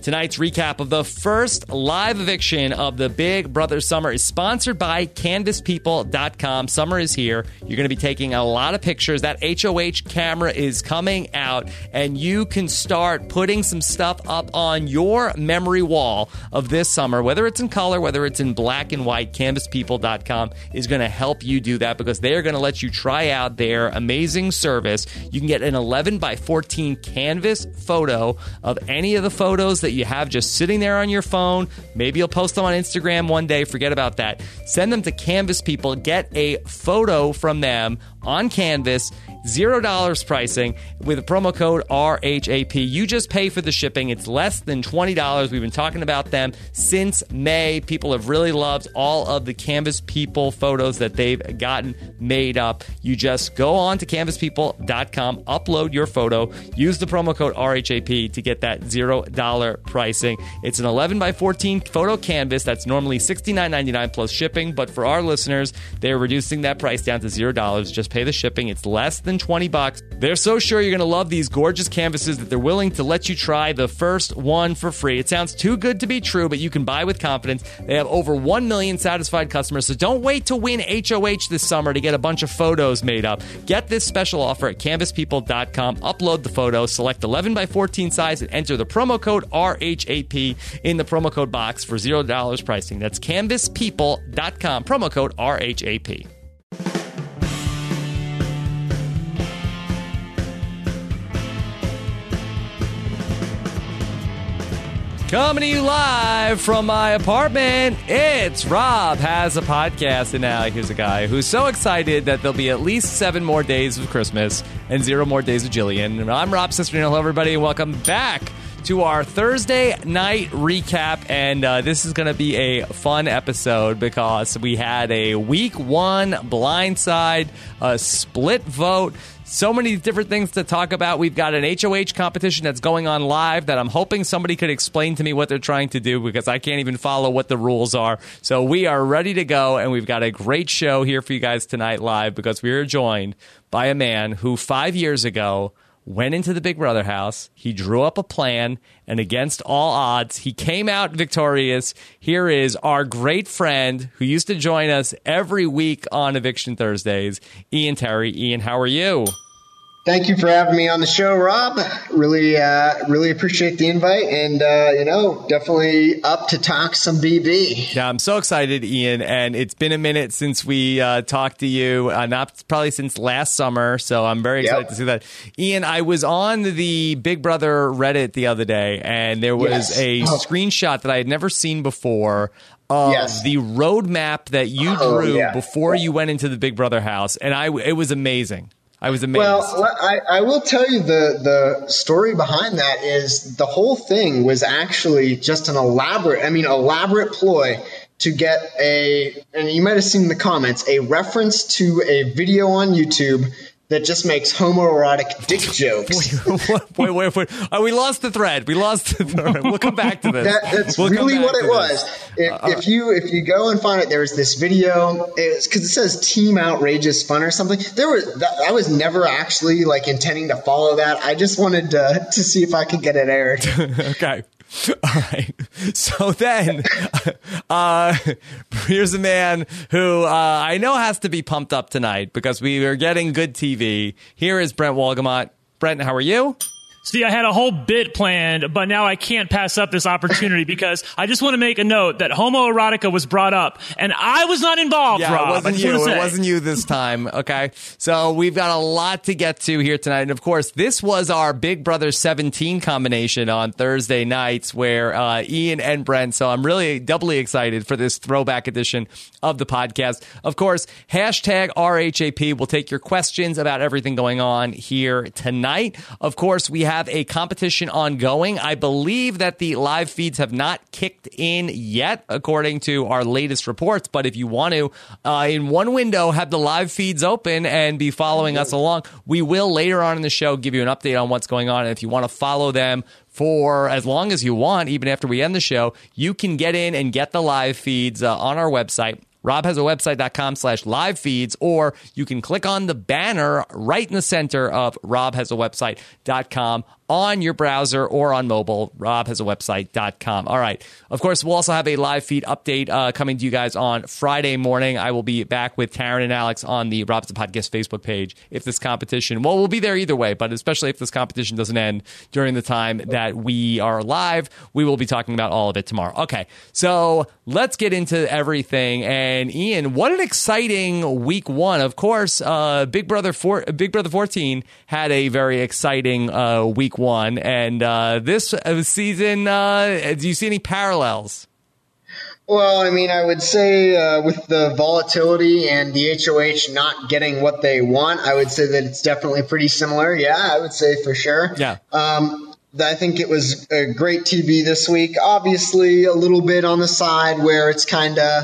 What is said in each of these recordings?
Tonight's recap of the first live eviction of the Big Brother Summer is sponsored by CanvasPeople.com. Summer is here. You're going to be taking a lot of pictures. That HOH camera is coming out, and you can start putting some stuff up on your memory wall of this summer, whether it's in color, whether it's in black and white. CanvasPeople.com is going to help you do that because they are going to let you try out their amazing service. You can get an 11 by 14 canvas photo of any of the photos that you have just sitting there on your phone. Maybe you'll post them on Instagram one day. Forget about that. Send them to Canvas People. Get a photo from them on Canvas. $0 pricing with a promo code RHAP. You just pay for the shipping. It's less than $20. We've been talking about them since May. People have really loved all of the Canvas People photos that they've gotten made up. You just go on to CanvasPeople.com, upload your photo, use the promo code RHAP to get that $0 pricing. It's an 11 by 14 photo canvas that's normally $69.99 plus shipping, but for our listeners, they're reducing that price down to $0. Just pay the shipping. It's less than $20. They're so sure you're going to love these gorgeous canvases that they're willing to let you try the first one for free. It sounds too good to be true, but you can buy with confidence. They have over 1 million satisfied customers, so don't wait to win HOH this summer to get a bunch of photos made up. Get this special offer at CanvasPeople.com. Upload the photo, select 11 by 14 size, and enter the promo code RHAP in the promo code box for $0 pricing. That's CanvasPeople.com, promo code RHAP. Coming to you live from my apartment, it's Rob Has a Podcast. And now here's a guy who's so excited that there'll be at least 7 more days of Christmas and 0 more days of Jillian. And I'm Rob Cesternino. Hello, everybody, and welcome back to our Thursday night recap. And this is going to be a fun episode because we had a week 1 blindside, a split vote. So many different things to talk about. We've got an HOH competition that's going on live that I'm hoping somebody could explain to me what they're trying to do because I can't even follow what the rules are. So we are ready to go, and we've got a great show here for you guys tonight live because we are joined by a man who 5 years ago went into the Big Brother house. He drew up a plan, and against all odds, he came out victorious. Here is our great friend who used to join us every week on Eviction Thursdays, Ian Terry. Ian, how are you? Thank you for having me on the show, Rob. Really appreciate the invite, and definitely up to talk some BB. Yeah, I'm so excited, Ian, and it's been a minute since we talked to you, not probably since last summer, so I'm very excited to see that. Ian, I was on the Big Brother Reddit the other day, and there was a screenshot that I had never seen before of the roadmap that you drew before you went into the Big Brother house, and it was amazing. I was amazed. Well, I will tell you the story behind that is the whole thing was actually just an elaborate ploy to get and you might have seen in the comments, a reference to a video on YouTube that just makes homoerotic dick jokes. Wait. Oh, we lost the thread. We'll come back to this. That's really what it was. If you go and find it, there was this video. Because it says Team Outrageous Fun or something. I was never actually intending to follow that. I just wanted to see if I could get it aired. Okay. All right. So then, here's a man who I know has to be pumped up tonight because we are getting good TV. Here is Brent Wolgamott. Brent, how are you? See, I had a whole bit planned, but now I can't pass up this opportunity because I just want to make a note that homoerotica was brought up, and I was not involved, Rob. It wasn't you this time, okay? So we've got a lot to get to here tonight. And, of course, this was our Big Brother 17 combination on Thursday nights where Ian and Brent, so I'm really doubly excited for this throwback edition of the podcast. Of course, hashtag RHAP will take your questions about everything going on here tonight. Of course, we have a competition ongoing. I believe that the live feeds have not kicked in yet, according to our latest reports. But if you want to, in one window, have the live feeds open and be following us along, we will later on in the show give you an update on what's going on. And if you want to follow them for as long as you want, even after we end the show, you can get in and get the live feeds on our website, robhasawebsite.com/live feeds, or you can click on the banner right in the center of robhasawebsite.com on your browser or on mobile, robhasawebsite.com. All right. Of course, we'll also have a live feed update coming to you guys on Friday morning. I will be back with Taryn and Alex on the Rob Has a Podcast Facebook page if this competition, well, we'll be there either way, but especially if this competition doesn't end during the time that we are live, we will be talking about all of it tomorrow. Okay. So let's get into everything. And Ian, what an exciting week one. Of course, Big Brother 14 had a very exciting week one, and this season, do you see any parallels? Well, I mean, I would say with the volatility and the HOH not getting what they want, I would say that it's definitely pretty similar. Yeah, I would say for sure. Yeah. I think it was a great TV this week. Obviously, a little bit on the side where it's kind of,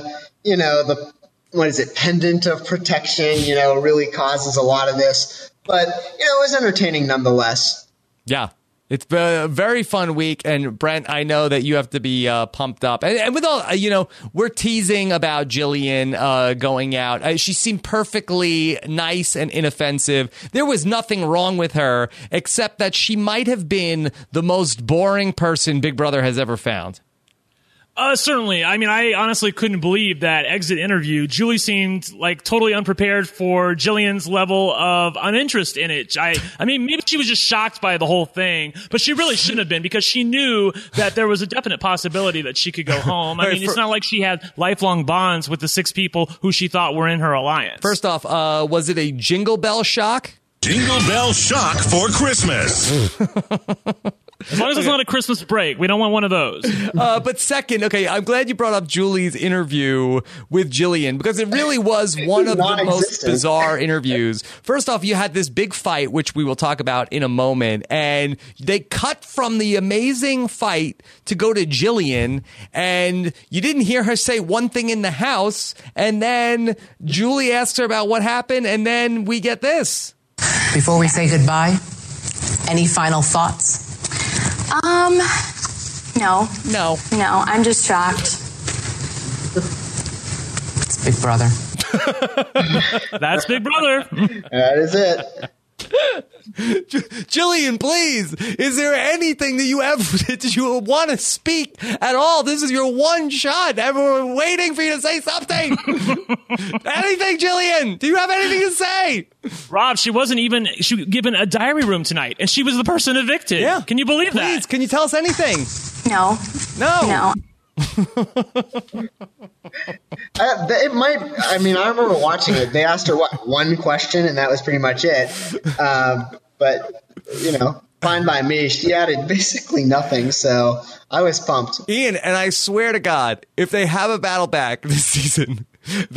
pendant of protection, really causes a lot of this. But, it was entertaining nonetheless. Yeah. It's been a very fun week, and Brent, I know that you have to be pumped up. And with all, we're teasing about Jillian going out. She seemed perfectly nice and inoffensive. There was nothing wrong with her, except that she might have been the most boring person Big Brother has ever found. Certainly. I mean, I honestly couldn't believe that exit interview. Julie seemed like totally unprepared for Jillian's level of uninterest in it. I mean, maybe she was just shocked by the whole thing, but she really shouldn't have been, because she knew that there was a definite possibility that she could go home. I mean, it's not like she had lifelong bonds with the 6 people who she thought were in her alliance. First off, was it a Jingle Bell shock? Jingle Bell shock for Christmas. As long as it's not a Christmas break. We don't want one of those. But second, okay, I'm glad you brought up Julie's interview with Jillian, because it really was one of the most bizarre interviews. First off, you had this big fight, which we will talk about in a moment, and they cut from the amazing fight to go to Jillian, and you didn't hear her say one thing in the house, and then Julie asks her about what happened, and then we get this. Before we say goodbye, any final thoughts? No. No, I'm just shocked. It's Big Brother. That's Big Brother. That is it. Jillian, please, is there anything that you want to speak at all? This is your one shot. Everyone waiting for you to say something. Anything, Jillian? Do you have anything to say? Rob, she was given a diary room tonight, and she was the person evicted. Yeah. Can you believe that? Please, can you tell us anything? No. It might. I mean, I remember watching it. They asked her one question, and that was pretty much it. But fine by me. She added basically nothing, so I was pumped. Ian, and I swear to God, if they have a battle back this season,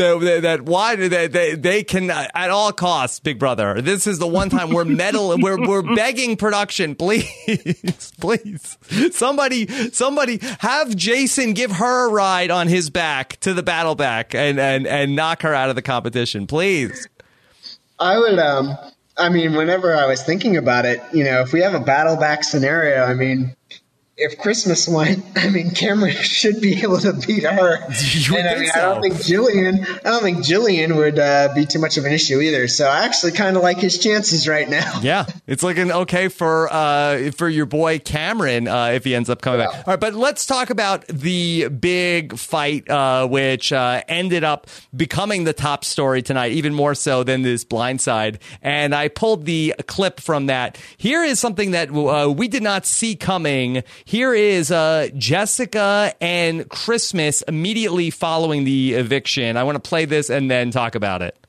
they can at all costs, Big Brother. This is the one time we're begging production, please, somebody have Jason give her a ride on his back to the battle back and knock her out of the competition, please. I would. I mean, whenever I was thinking about it, if we have a battle back scenario, I mean, if Christmas went, I mean, Cameron should be able to beat her. I don't think Jillian would be too much of an issue either. So I actually kind of like his chances right now. Yeah, it's looking okay for your boy Cameron if he ends up coming back. All right, but let's talk about the big fight, which ended up becoming the top story tonight, even more so than this Blindside. And I pulled the clip from that. Here is something that we did not see coming. Here is Jessica and Christmas immediately following the eviction. I want to play this and then talk about it.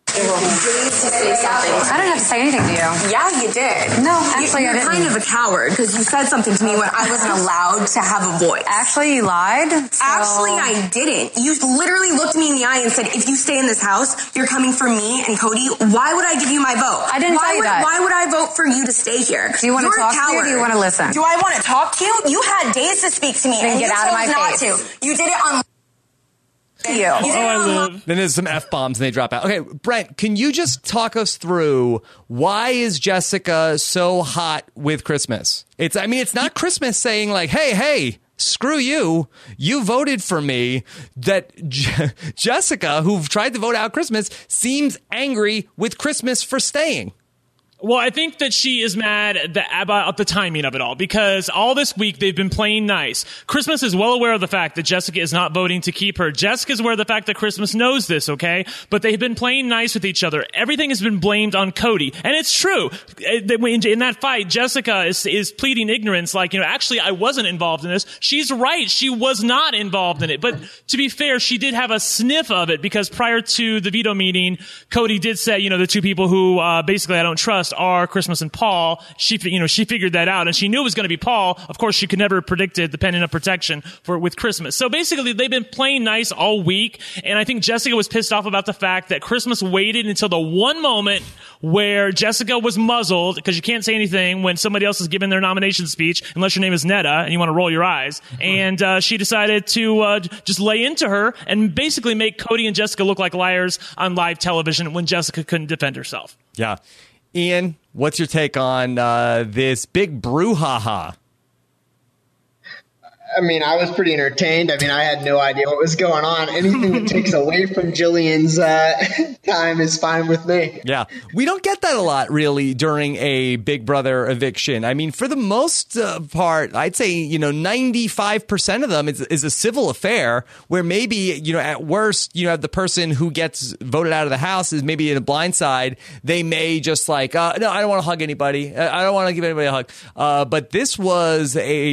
I don't have to say anything to you. Yeah, you did. No, actually, I didn't. You're kind of a coward because you said something to me when I wasn't allowed to have a voice. Actually, you lied. Actually, I didn't. You literally looked me in the eye and said, if you stay in this house, you're coming for me and Cody. Why would I give you my vote? I didn't tell you that. Why would I vote for you to stay here? Do you want to talk to me or do you want to listen? Do I want to talk to you? You had days to speak to me and get you out of my chose face. not to. You did it on... Then there's some F-bombs and they drop out. Okay, Brent, can you just talk us through why is Jessica so hot with Christmas? It's not Christmas saying like, hey, screw you. You voted for me. That Jessica, who tried to vote out Christmas, seems angry with Christmas for staying. Well, I think that she is mad about the timing of it all, because all this week they've been playing nice. Christmas is well aware of the fact that Jessica is not voting to keep her. Jessica's aware of the fact that Christmas knows this, okay? But they've been playing nice with each other. Everything has been blamed on Cody. And it's true. In that fight, Jessica is pleading ignorance, like, actually, I wasn't involved in this. She's right. She was not involved in it. But to be fair, she did have a sniff of it, because prior to the veto meeting, Cody did say, the two people who basically I don't trust are Christmas and Paul. She figured that out, and she knew it was going to be Paul. Of course, she could never have predicted the pendant of protection with Christmas. So basically, they've been playing nice all week, and I think Jessica was pissed off about the fact that Christmas waited until the one moment where Jessica was muzzled, because you can't say anything when somebody else is giving their nomination speech unless your name is Netta and you want to roll your eyes. And she decided to just lay into her and basically make Cody and Jessica look like liars on live television when Jessica couldn't defend herself. Yeah. Ian, what's your take on this big brouhaha? I mean, I was pretty entertained. I mean, I had no idea what was going on. Anything that takes away from Jillian's time is fine with me. Yeah. We don't get that a lot, really, during a Big Brother eviction. I mean, for the most part, I'd say, 95% of them is a civil affair where maybe, at worst, the person who gets voted out of the house is maybe in a blind side. They may just no, I don't want to hug anybody. I don't want to give anybody a hug. But this was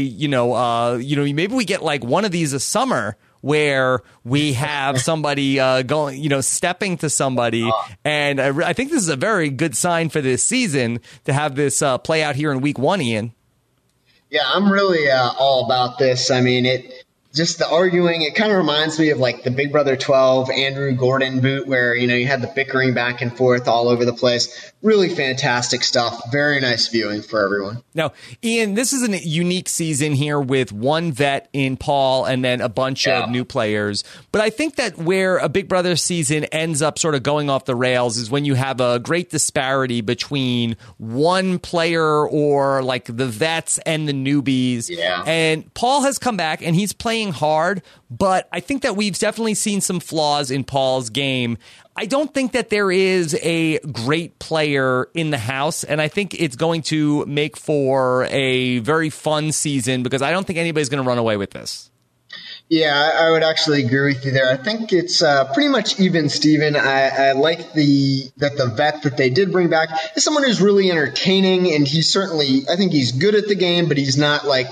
maybe we get like one of these a summer where we have somebody going, stepping to somebody. And I think this is a very good sign for this season to have this play out here in week 1, Ian. Yeah, I'm really all about this. I mean, just the arguing, it kind of reminds me of like the Big Brother 12 Andrew Gordon boot where, you had the bickering back and forth all over the place. Really fantastic stuff. Very nice viewing for everyone. Now, Ian, this is a unique season here with one vet in Paul and then a bunch of new players. But I think that where a Big Brother season ends up sort of going off the rails is when you have a great disparity between one player or like the vets and the newbies. Yeah. And Paul has come back and he's playing hard, but I think that we've definitely seen some flaws in Paul's game. I don't think that there is a great player in the house, and I think it's going to make for a very fun season because I don't think anybody's going to run away with this. Yeah, I would actually agree with you there. I think it's pretty much even, Steven. I like the vet that they did bring back is someone who's really entertaining, and he's certainly, I think he's good at the game, but he's not like,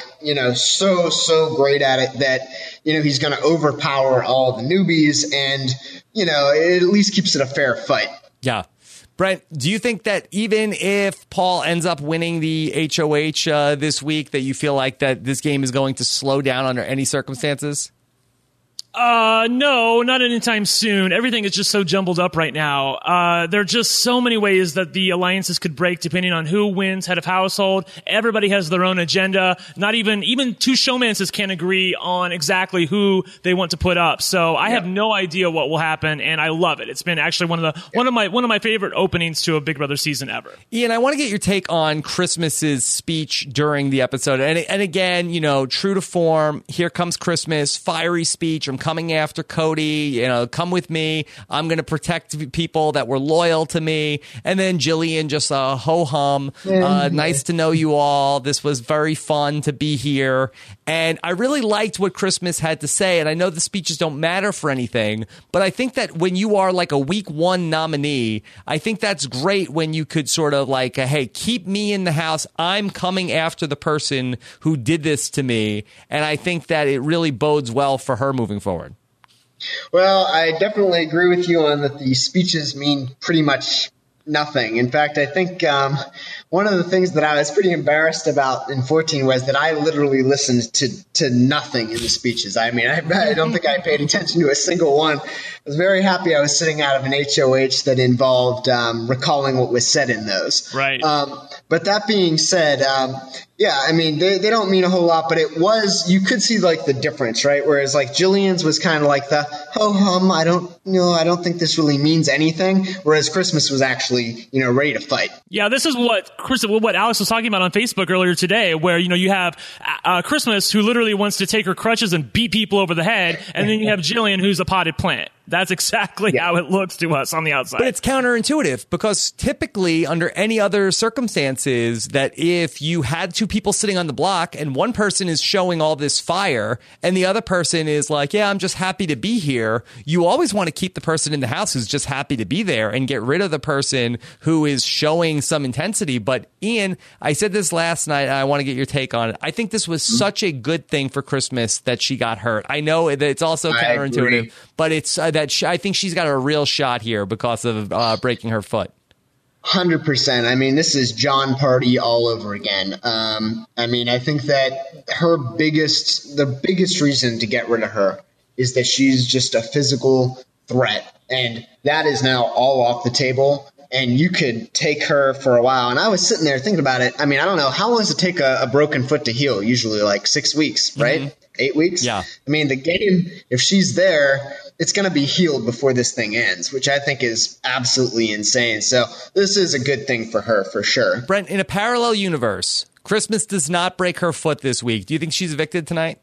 so great at it that, he's going to overpower all the newbies, and, it at least keeps it a fair fight. Yeah. Brent, do you think that even if Paul ends up winning the HOH this week, that you feel like that this game is going to slow down under any circumstances? No, not anytime soon. Everything is just so jumbled up right now. There are just so many ways that the alliances could break depending on who wins head of household. Everybody has their own agenda. Not even two showmances can't agree on exactly who they want to put up. So I have no idea what will happen, and I love it. It's been actually one of my favorite openings to a Big Brother season ever. Ian, I want to get your take on Christmas's speech during the episode. And again, true to form, here comes Christmas, fiery speech. I'm coming after Cody, come with me. I'm going to protect people that were loyal to me. And then Jillian just ho-hum. Nice to know you all. This was very fun to be here. And I really liked what Christmas had to say. And I know the speeches don't matter for anything, but I think that when you are like a week 1 nominee, I think that's great when you could sort of like, hey, keep me in the house. I'm coming after the person who did this to me. And I think that it really bodes well for her moving forward. Well, I definitely agree with you on that the speeches mean pretty much nothing. In fact, I think one of the things that I was pretty embarrassed about in 14 was that I literally listened to nothing in the speeches. I mean, I don't think I paid attention to a single one. I was very happy I was sitting out of an HOH that involved recalling what was said in those. Right. But that being said, Yeah, I mean, they don't mean a whole lot, but you could see like the difference, right? Whereas like Jillian's was kind of like the ho-hum, I don't think this really means anything. Whereas Christmas was actually, ready to fight. Yeah, this is what Alex was talking about on Facebook earlier today, where, you have Christmas, who literally wants to take her crutches and beat people over the head, and then you have Jillian, who's a potted plant. That's exactly how it looks to us on the outside. But it's counterintuitive, because typically under any other circumstances, that if you had two people sitting on the block and one person is showing all this fire and the other person is like, yeah, I'm just happy to be here, you always want to keep the person in the house who's just happy to be there and get rid of the person who is showing some intensity. But Ian, I said this last night, and I want to get your take on it. I think this was such a good thing for Christmas that she got hurt. I know that it's also counterintuitive, but it's I think she's got a real shot here because of breaking her foot. 100%. I mean, this is John Party all over again. I mean, I think that the biggest reason to get rid of her is that she's just a physical threat. And that is now all off the table. And you could take her for a while. And I was sitting there thinking about it. I mean, I don't know. How long does it take a broken foot to heal? Usually like 6 weeks, right? Mm-hmm. 8 weeks? Yeah. I mean, the game, if she's there, it's going to be healed before this thing ends, which I think is absolutely insane. So this is a good thing for her, for sure. Brent, in a parallel universe, Christmas does not break her foot this week. Do you think she's evicted tonight?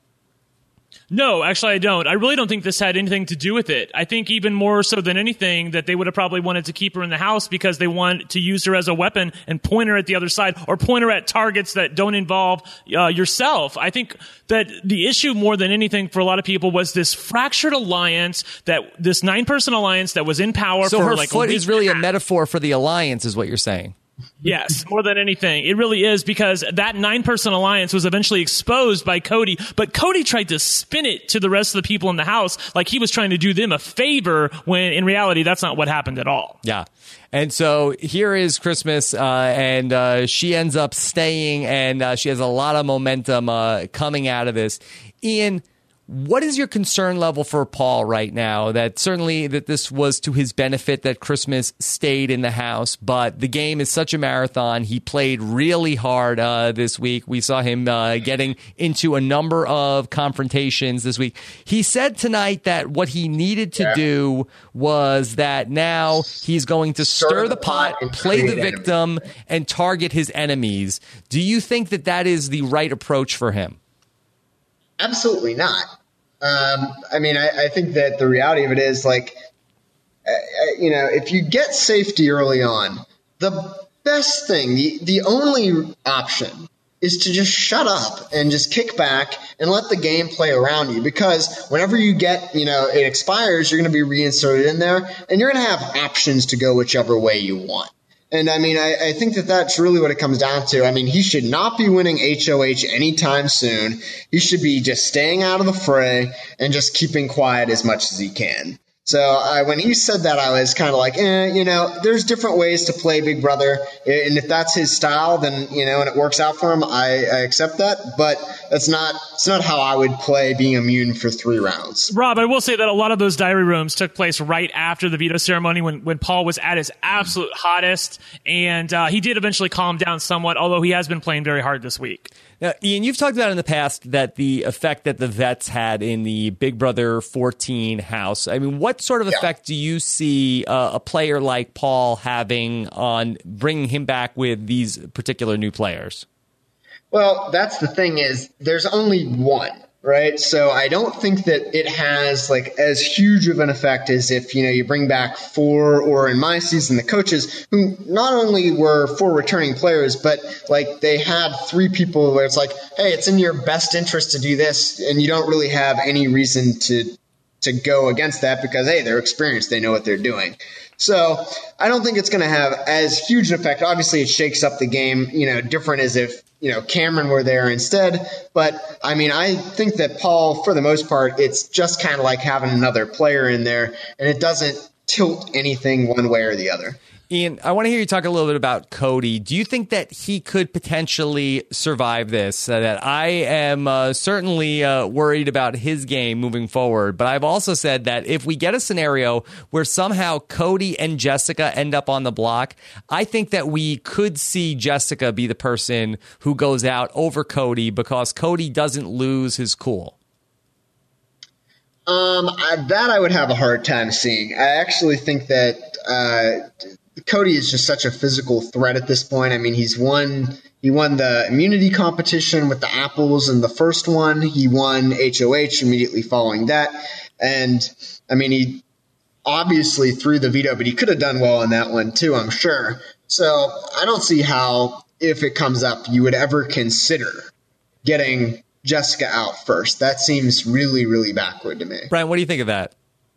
No, actually, I don't. I really don't think this had anything to do with it. I think even more so than anything that they would have probably wanted to keep her in the house because they want to use her as a weapon and point her at the other side or point her at targets that don't involve yourself. I think that the issue more than anything for a lot of people was this fractured alliance, this 9-person alliance that was in power. So for her like foot is really a metaphor for the alliance, is what you're saying. Yes, more than anything. It really is, because that 9-person alliance was eventually exposed by Cody, but Cody tried to spin it to the rest of the people in the house like he was trying to do them a favor, when in reality, that's not what happened at all. Yeah. And so here is Christmas, and she ends up staying, and she has a lot of momentum coming out of this. Ian, what is your concern level for Paul right now? That certainly that this was to his benefit that Christmas stayed in the house, but the game is such a marathon. He played really hard this week. We saw him getting into a number of confrontations this week. He said tonight that what he needed to do was that now he's going to stir the pot, play the victim, and target his enemies. Do you think that that is the right approach for him? Absolutely not. I mean, I think that the reality of it is, like, if you get safety early on, the best thing, the only option is to just shut up and just kick back and let the game play around you. Because whenever you get, it expires, you're going to be reinserted in there, and you're going to have options to go whichever way you want. And I mean, I think that that's really what it comes down to. I mean, he should not be winning HOH anytime soon. He should be just staying out of the fray and just keeping quiet as much as he can. So when he said that, I was kind of like, there's different ways to play Big Brother. And if that's his style, then, and it works out for him, I accept that. But it's not how I would play being immune for 3 rounds. Rob, I will say that a lot of those diary rooms took place right after the veto ceremony when Paul was at his absolute hottest. And he did eventually calm down somewhat, although he has been playing very hard this week. Now, Ian, you've talked about in the past that the effect that the vets had in the Big Brother 14 house. I mean, what sort of effect do you see a player like Paul having on bringing him back with these particular new players? Well, that's the thing, is there's only one, right? So I don't think that it has like as huge of an effect as if, you bring back 4, or in my season, the coaches who not only were 4 returning players, but like they had 3 people where it's like, hey, it's in your best interest to do this. And you don't really have any reason to go against that because, hey, they're experienced. They know what they're doing. So I don't think it's going to have as huge an effect. Obviously, it shakes up the game, different as if, Cameron were there instead. But, I mean, I think that Paul, for the most part, it's just kind of like having another player in there, and it doesn't tilt anything one way or the other. Ian, I want to hear you talk a little bit about Cody. Do you think that he could potentially survive this? That I am certainly worried about his game moving forward, but I've also said that if we get a scenario where somehow Cody and Jessica end up on the block, I think that we could see Jessica be the person who goes out over Cody because Cody doesn't lose his cool. That I would have a hard time seeing. I actually think that Cody is just such a physical threat at this point. I mean, he won the immunity competition with the apples in the first one. He won HOH immediately following that. And I mean, he obviously threw the veto, but he could have done well in that one too, I'm sure. So I don't see how, if it comes up, you would ever consider getting Jessica out first. That seems really, really backward to me. Brian, what do you think of that?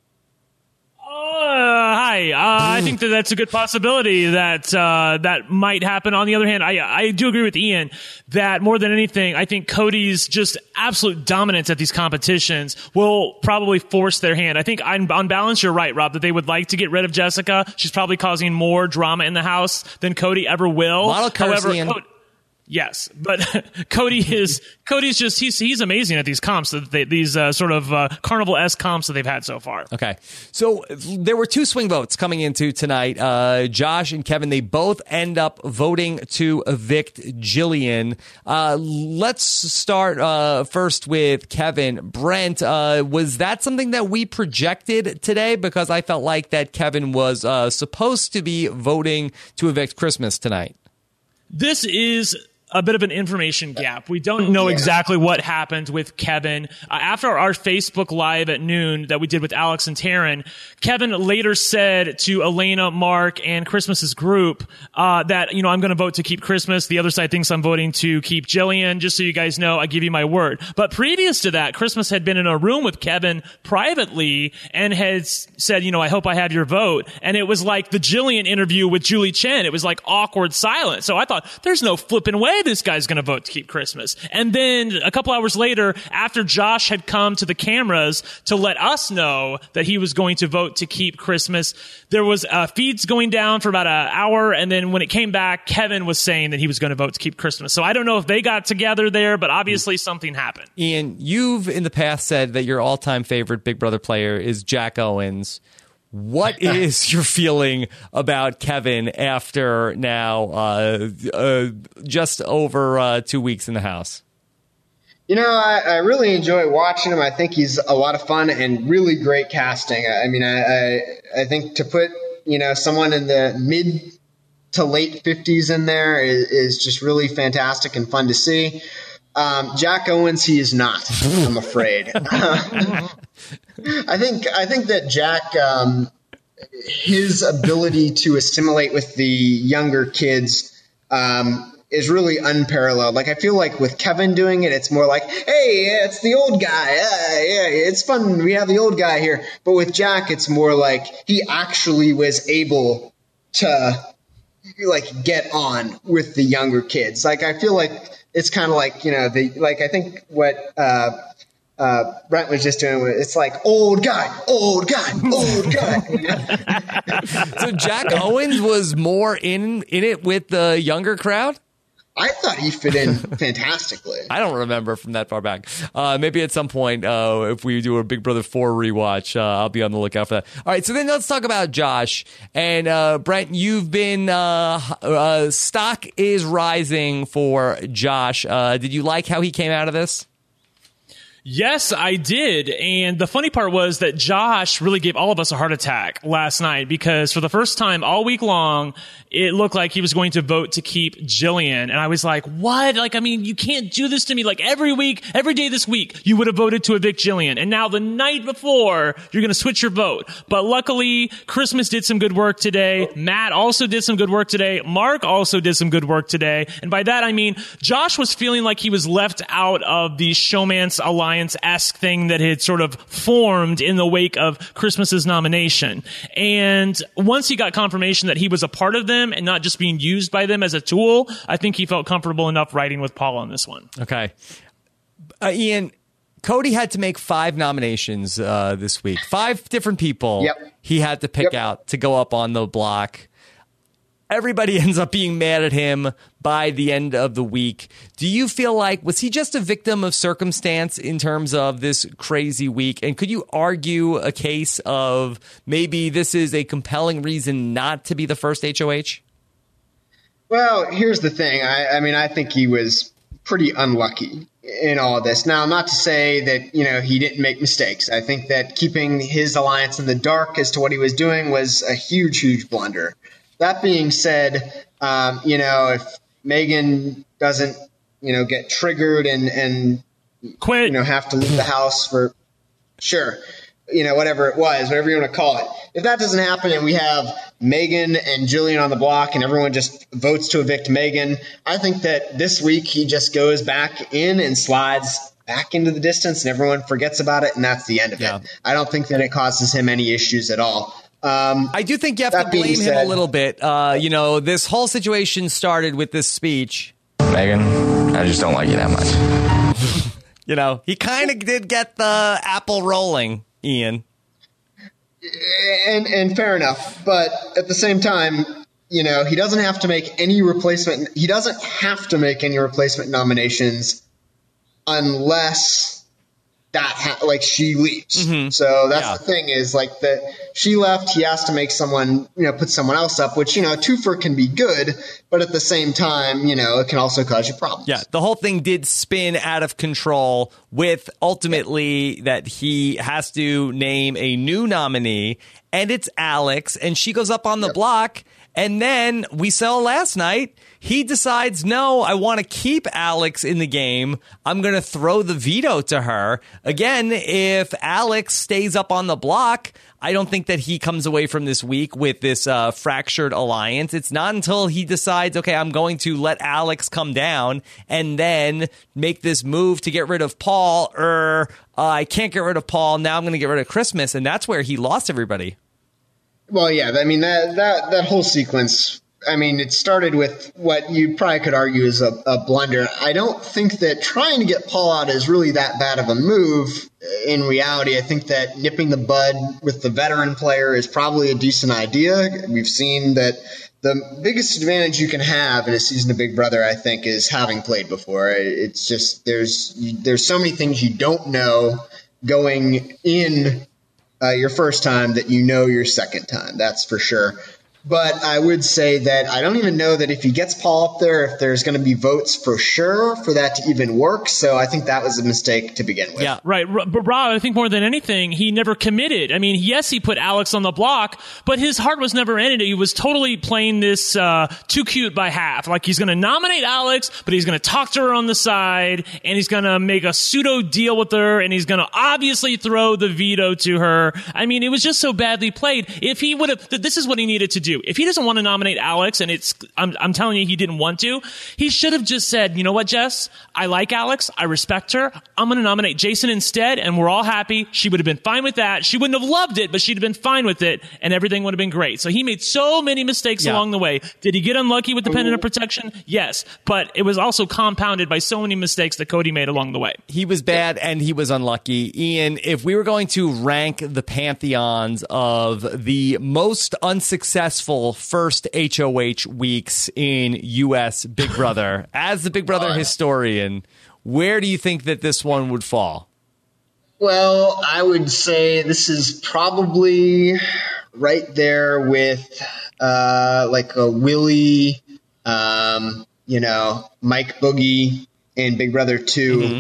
Hi. I think that's a good possibility that that might happen. On the other hand, I do agree with Ian that more than anything, I think Cody's just absolute dominance at these competitions will probably force their hand. I think on balance, you're right, Rob, that they would like to get rid of Jessica. She's probably causing more drama in the house than Cody ever will. However, yes, but Cody's just he's amazing at these comps, these sort of Carnival-esque comps that they've had so far. Okay, so there were two swing votes coming into tonight. Josh and Kevin, they both end up voting to evict Jillian. Let's start first with Kevin. Brent, was that something that we projected today? Because I felt like that Kevin was supposed to be voting to evict Christmas tonight. This is a bit of an information gap. We don't know exactly what happened with Kevin. After our Facebook Live at noon that we did with Alex and Taryn, Kevin later said to Elena, Mark, and Christmas's group that, I'm going to vote to keep Christmas. The other side thinks I'm voting to keep Jillian. Just so you guys know, I give you my word. But previous to that, Christmas had been in a room with Kevin privately and had said, I hope I have your vote. And it was like the Jillian interview with Julie Chen. It was like awkward silence. So I thought, there's no flipping way this guy's going to vote to keep Christmas. And then a couple hours later, after Josh had come to the cameras to let us know that he was going to vote to keep Christmas, there was feeds going down for about an hour. And then when it came back, Kevin was saying that he was going to vote to keep Christmas. So I don't know if they got together there, but obviously something happened. Ian, you've in the past said that your all-time favorite Big Brother player is Jack Owens. What is your feeling about Kevin after now just over 2 weeks in the house? I really enjoy watching him. I think he's a lot of fun and really great casting. I mean, I think to put, someone in the mid to late 50s in there is just really fantastic and fun to see. Jack Owens, he is not, I'm afraid. I think that Jack, his ability to assimilate with the younger kids, is really unparalleled. Like, I feel like with Kevin doing it, it's more like, hey, it's the old guy. Yeah, it's fun. We have the old guy here. But with Jack, it's more like he actually was able to, get on with the younger kids. Like, I feel like it's kind of like, I think what Brent was just doing, it's like old guy. So Jack Owens was more in it with the younger crowd? I thought he fit in fantastically. I don't remember from that far back. Maybe at some point, if we do a Big Brother 4 rewatch, I'll be on the lookout for that. All right, so then let's talk about Josh. And Brent, you've been stock is rising for Josh. Did you like how he came out of this? Yes, I did. And the funny part was that Josh really gave all of us a heart attack last night because for the first time all week long, it looked like he was going to vote to keep Jillian. And I was like, what? You can't do this to me. Like every week, every day this week, you would have voted to evict Jillian. And now the night before, you're going to switch your vote. But luckily, Christmas did some good work today. Matt also did some good work today. Mark also did some good work today. And by that, I mean, Josh was feeling like he was left out of the Showmance Alliance-esque thing that had sort of formed in the wake of Christmas's nomination. And once he got confirmation that he was a part of them and not just being used by them as a tool, I think he felt comfortable enough riding with Paula on this one. Okay. Ian, Cody had to make 5 nominations this week. 5 different people he had to pick out to go up on the block. everybody ends up being mad at him by the end of the week. Do you feel like, was he just a victim of circumstance in terms of this crazy week? And could you argue a case of maybe this is a compelling reason not to be the first HOH? Well, here's the thing. I mean, I think he was pretty unlucky in all of this. Now, not to say that, he didn't make mistakes. I think that keeping his alliance in the dark as to what he was doing was a huge, huge blunder. That being said, if Megan doesn't, get triggered and quit, have to leave the house for whatever it was, whatever you want to call it. If that doesn't happen and we have Megan and Jillian on the block and everyone just votes to evict Megan, I think that this week he just goes back in and slides back into the distance and everyone forgets about it, and that's the end of it. I don't think that it causes him any issues at all. I do think you have to blame him a little bit. This whole situation started with this speech. Megan, I just don't like you that much. He kind of did get the apple rolling, Ian. And fair enough. But at the same time, he doesn't have to make any replacement. He doesn't have to make any replacement nominations unless she leaves. Mm-hmm. So that's the thing is she left. He has to make someone, put someone else up, which, twofer can be good, but at the same time, it can also cause you problems. Yeah. The whole thing did spin out of control with ultimately that he has to name a new nominee, and it's Alex, and she goes up on the block. And then we saw last night, he decides, no, I want to keep Alex in the game. I'm going to throw the veto to her. Again, if Alex stays up on the block, I don't think that he comes away from this week with this fractured alliance. It's not until he decides, okay, I'm going to let Alex come down and then make this move to get rid of Paul. I can't get rid of Paul. Now I'm going to get rid of Christmas. And that's where he lost everybody. Well, yeah, I mean, that whole sequence, I mean, it started with what you probably could argue is a blunder. I don't think that trying to get Paul out is really that bad of a move. In reality, I think that nipping the bud with the veteran player is probably a decent idea. We've seen that the biggest advantage you can have in a season of Big Brother, I think, is having played before. It's just there's so many things you don't know going in your first time that your second time. That's for sure. But I would say that I don't even know that if he gets Paul up there, if there's going to be votes for sure for that to even work. So I think that was a mistake to begin with. Yeah, right. But Rob, I think more than anything, he never committed. I mean, yes, he put Alex on the block, but his heart was never in it. He was totally playing this too cute by half. Like he's going to nominate Alex, but he's going to talk to her on the side, and he's going to make a pseudo deal with her, and he's going to obviously throw the veto to her. I mean, it was just so badly played. If he would have, this is what he needed to do. If he doesn't want to nominate Alex, and I'm telling you he didn't want to, he should have just said, you know what, Jess? I like Alex. I respect her. I'm going to nominate Jason instead, and we're all happy. She would have been fine with that. She wouldn't have loved it, but she'd have been fine with it, and everything would have been great. So he made so many mistakes along the way. Did he get unlucky with the pendant of protection? Yes, but it was also compounded by so many mistakes that Cody made along the way. He was bad, and he was unlucky. Ian, if we were going to rank the pantheons of the most unsuccessful first HOH weeks in U.S. Big Brother, as the Big Brother historian, where do you think that this one would fall? Well, I would say this is probably right there with like a Willie, Mike Boogie in Big Brother 2. Mm-hmm.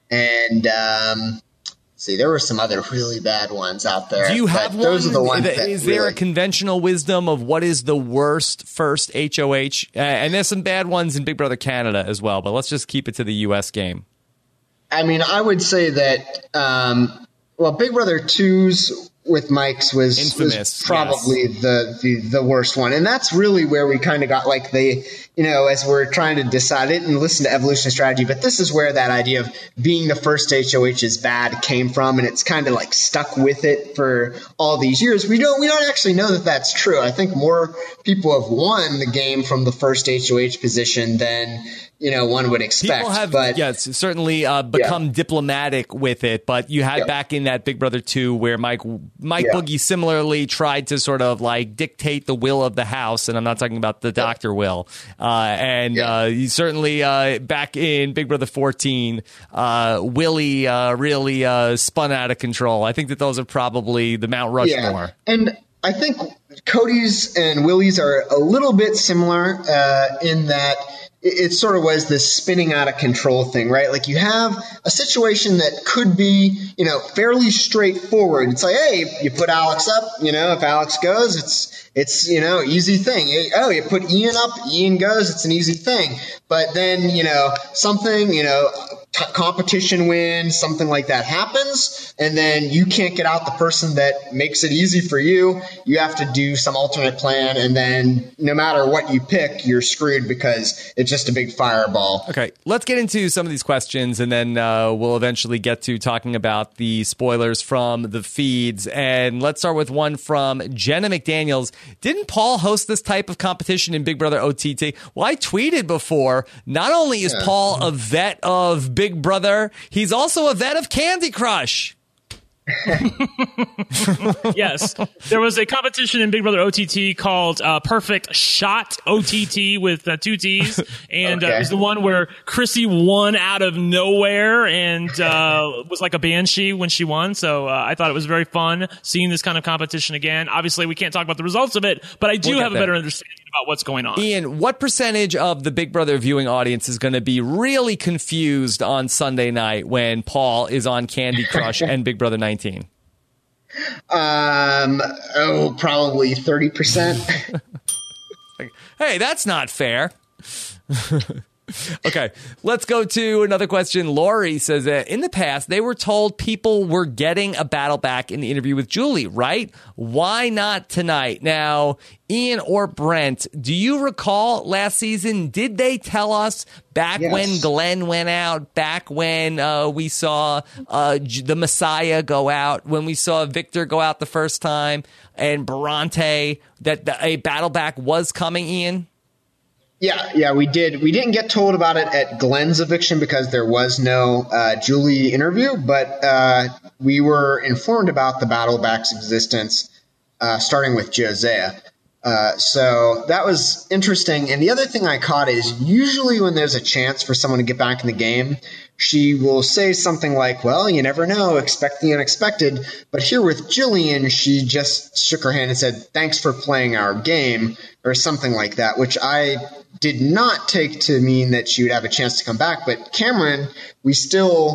And see, there were some other really bad ones out there. Do you have one? Those are the ones is there a conventional wisdom of what is the worst first HOH? And there's some bad ones in Big Brother Canada as well, but let's just keep it to the U.S. game. I mean, I would say that, Big Brother 2's with Mike's was infamous, probably the worst one. And that's really where we kind of got like as we're trying to decide it and listen to Evolution Strategy. But this is where that idea of being the first HOH is bad came from. And it's kind of like stuck with it for all these years. We don't actually know that that's true. I think more people have won the game from the first HOH position than one would expect. People have, but yes, certainly become diplomatic with it. But you had back in that Big Brother 2 where Mike Boogie similarly tried to sort of like dictate the will of the house, and I'm not talking about the Dr. Will. You certainly back in Big Brother 14, Willie really spun out of control. I think that those are probably the Mount Rushmore. Yeah. And I think Cody's and Willie's are a little bit similar in that it sort of was this spinning out of control thing, right? Like you have a situation that could be, fairly straightforward. It's like, hey, you put Alex up, if Alex goes, it's easy thing. Oh, you put Ian up, Ian goes, it's an easy thing. But then, something, competition wins, something like that happens, and then you can't get out the person that makes it easy for you. You have to do some alternate plan, and then no matter what you pick, you're screwed because it's just a big fireball. Okay, let's get into some of these questions, and then we'll eventually get to talking about the spoilers from the feeds. And let's start with one from Jenna McDaniels. Didn't Paul host this type of competition in Big Brother OTT? Well, I tweeted before, not only is Paul a vet of Big Brother, he's also a vet of Candy Crush. Yes, there was a competition in Big Brother OTT called Perfect Shot OTT with 2 T's, and it was the one where Chrissy won out of nowhere and was like a banshee when she won. So I thought it was very fun seeing this kind of competition again. Obviously, we can't talk about the results of it, but I do have a better understanding about what's going on. Ian, what percentage of the Big Brother viewing audience is going to be really confused on Sunday night when Paul is on Candy Crush and Big Brother 19? Probably 30%. Hey, that's not fair. Okay, let's go to another question. Lori says that in the past, they were told people were getting a battle back in the interview with Julie, right? Why not tonight? Now, Ian or Brent, do you recall last season, did they tell us back when Glenn went out, back when we saw the Messiah go out, when we saw Victor go out the first time, and Bronte, that a battle back was coming, Ian? Yeah, we did. We didn't get told about it at Glenn's eviction because there was no Julie interview, but we were informed about the Battleback's existence, starting with Josiah. So that was interesting. And the other thing I caught is usually when there's a chance for someone to get back in the game, she will say something like, well, you never know, expect the unexpected. But here with Jillian, she just shook her hand and said, thanks for playing our game, or something like that, which I did not take to mean that she would have a chance to come back. But Cameron, he's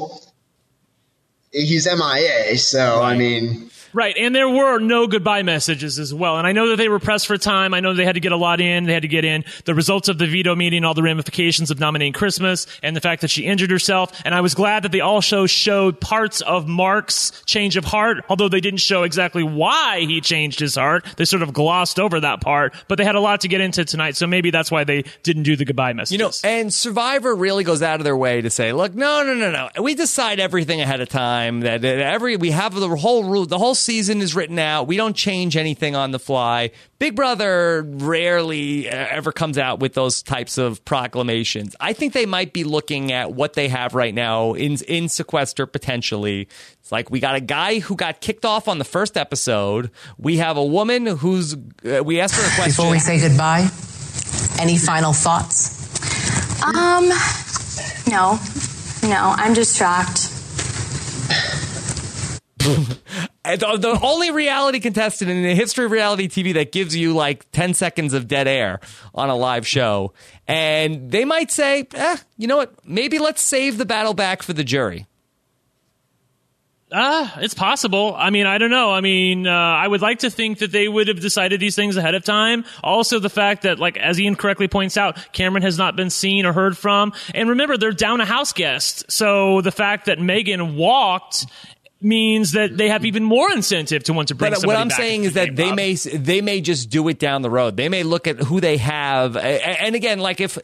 MIA, so I mean... Right, and there were no goodbye messages as well. And I know that they were pressed for time. I know they had to get a lot in. They had to get in the results of the veto meeting, all the ramifications of nominating Christmas, and the fact that she injured herself. And I was glad that they also showed parts of Mark's change of heart, although they didn't show exactly why he changed his heart. They sort of glossed over that part, but they had a lot to get into tonight, so maybe that's why they didn't do the goodbye messages. And Survivor really goes out of their way to say, look, no. We decide everything ahead of time. We have the whole season is written out. We don't change anything on the fly. Big Brother rarely ever comes out with those types of proclamations. I think they might be looking at what they have right now in sequester potentially. It's like we got a guy who got kicked off on the first episode. We have a woman who's we asked her a question. Before we say goodbye, any final thoughts? No, I'm just shocked. The only reality contestant in the history of reality TV that gives you like 10 seconds of dead air on a live show. And they might say, you know what? Maybe let's save the battle back for the jury. It's possible. I mean, I don't know. I mean, I would like to think that they would have decided these things ahead of time. Also, the fact that, like, as Ian correctly points out, Cameron has not been seen or heard from. And remember, they're down a house guest. So the fact that Megan walked means that they have even more incentive to want to bring But somebody what I'm back saying into is the that game, they may just do it down the road. They may look at who they have, and again, like if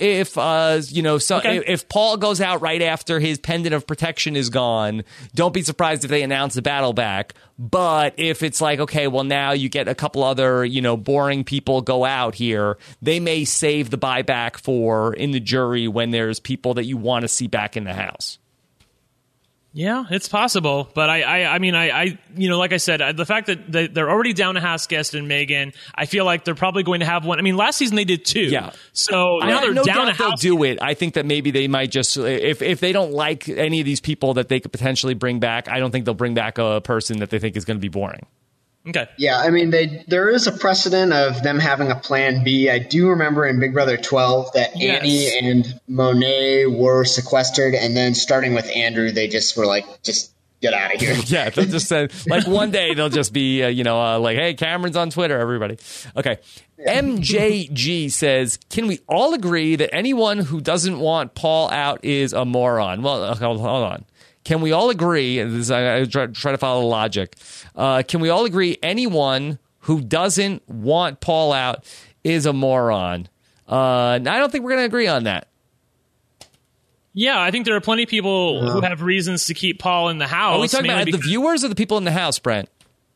Paul goes out right after his pendant of protection is gone, don't be surprised if they announce the battle back. But if it's like, okay, well now you get a couple other boring people go out here, they may save the buyback for in the jury when there's people that you want to see back in the house. Yeah, it's possible, but I mean, like I said, the fact that they're already down a house guest in Megan, I feel like they're probably going to have one. I mean, last season they did 2. Yeah. So now they're no down a doubt they'll house. do it. I think that maybe they might just, if they don't like any of these people that they could potentially bring back, I don't think they'll bring back a person that they think is going to be boring. Okay. Yeah, I mean, there is a precedent of them having a plan B. I do remember in Big Brother 12 that Annie and Monet were sequestered, and then starting with Andrew, they just were like, just get out of here. Yeah, they'll just say, like one day they'll just be, like, hey, Cameron's on Twitter, everybody. Okay. MJG says, can we all agree that anyone who doesn't want Paul out is a moron? Well, hold on. Can we all agree, and this, I try to follow the logic, can we all agree anyone who doesn't want Paul out is a moron? I don't think we're going to agree on that. Yeah, I think there are plenty of people who have reasons to keep Paul in the house. Are we talking about the viewers or the people in the house, Brent?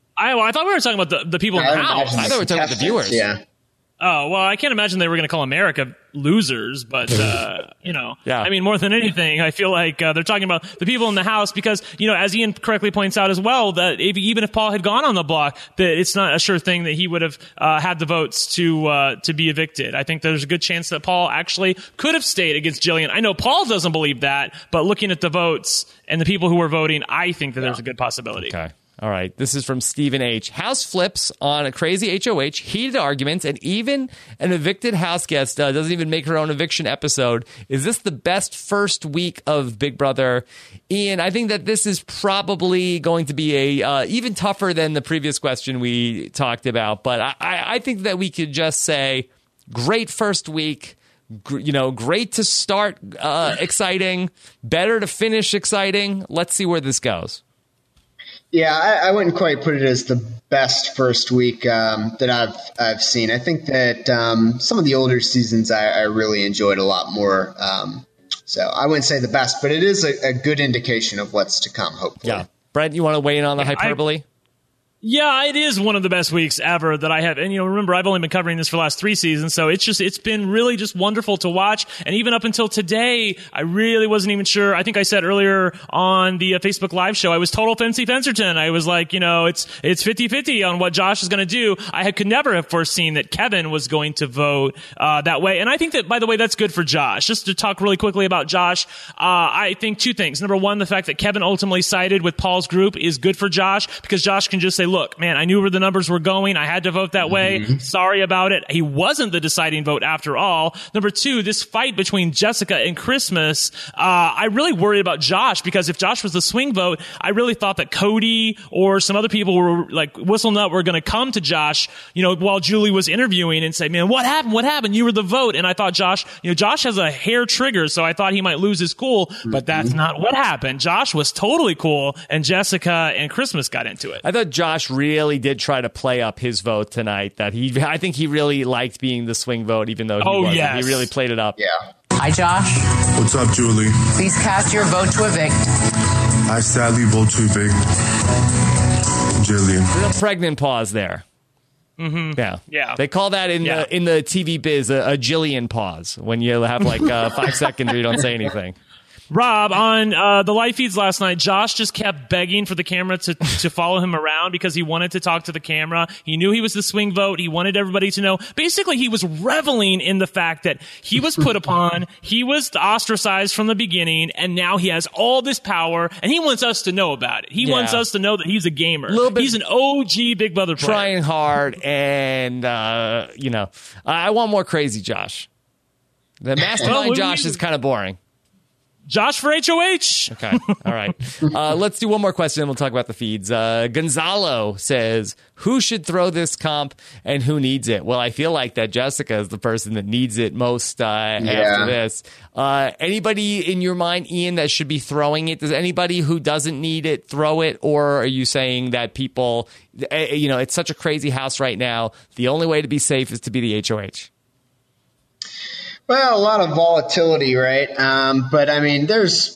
I thought we were talking about the people in the house. I thought we were talking about the viewers. Yeah. Oh, well, I can't imagine they were going to call America losers, but, Yeah. I mean, more than anything, I feel like they're talking about the people in the house because, as Ian correctly points out as well, that even if Paul had gone on the block, that it's not a sure thing that he would have had the votes to be evicted. I think there's a good chance that Paul actually could have stayed against Jillian. I know Paul doesn't believe that, but looking at the votes and the people who were voting, I think that there's a good possibility. Okay. All right. This is from Stephen H. House flips on a crazy HOH, heated arguments, and even an evicted house guest doesn't even make her own eviction episode. Is this the best first week of Big Brother? Ian, I think that this is probably going to be a even tougher than the previous question we talked about. But I think that we could just say great first week. Great to start exciting, better to finish exciting. Let's see where this goes. Yeah, I wouldn't quite put it as the best first week that I've seen. I think that some of the older seasons I really enjoyed a lot more. So I wouldn't say the best, but it is a good indication of what's to come, hopefully. Yeah. Brent, you want to weigh in on the hyperbole? Yeah, it is one of the best weeks ever that I have. And, remember, I've only been covering this for the last 3 seasons, so it's been really just wonderful to watch. And even up until today, I really wasn't even sure. I think I said earlier on the Facebook Live show, I was total Fancy Fencerton. I was like, it's 50-50 on what Josh is going to do. I could never have foreseen that Kevin was going to vote that way. And I think that, by the way, that's good for Josh. Just to talk really quickly about Josh, I think 2 things. Number 1, the fact that Kevin ultimately sided with Paul's group is good for Josh because Josh can just say, look, man, I knew where the numbers were going. I had to vote that way. Sorry about it. He wasn't the deciding vote after all. Number 2, this fight between Jessica and Christmas, I really worried about Josh because if Josh was the swing vote, I really thought that Cody or some other people were like Whistlenut were going to come to Josh, while Julie was interviewing and say, man, what happened? What happened? You were the vote. And I thought Josh has a hair trigger, so I thought he might lose his cool, but that's not what happened. Josh was totally cool, and Jessica and Christmas got into it. I thought Josh really did try to play up his vote tonight. I think he really liked being the swing vote, even though he wasn't. Yes. He really played it up. Yeah. Hi, Josh. What's up, Julie? Please cast your vote to evict. I sadly vote to evict Jillian. Real pregnant pause there. Mm-hmm. Yeah. They call that in the TV biz a Jillian pause when you have like 5 seconds where you don't say anything. Rob, on the live feeds last night, Josh just kept begging for the camera to follow him around because he wanted to talk to the camera. He knew he was the swing vote. He wanted everybody to know. Basically, he was reveling in the fact that he was put upon, he was ostracized from the beginning, and now he has all this power, and he wants us to know about it. He wants us to know that he's a gamer. He's an OG Big Brother player. Trying hard, and, I want more crazy Josh. The mastermind Josh is kind of boring. Josh for HOH. Okay. All right. Let's do one more question and we'll talk about the feeds. Gonzalo says, who should throw this comp and who needs it? Well, I feel like that Jessica is the person that needs it most after this. Anybody in your mind, Ian, that should be throwing it? Does anybody who doesn't need it throw it? Or are you saying that people, it's such a crazy house right now, the only way to be safe is to be the HOH? Well, a lot of volatility, right? But I mean, does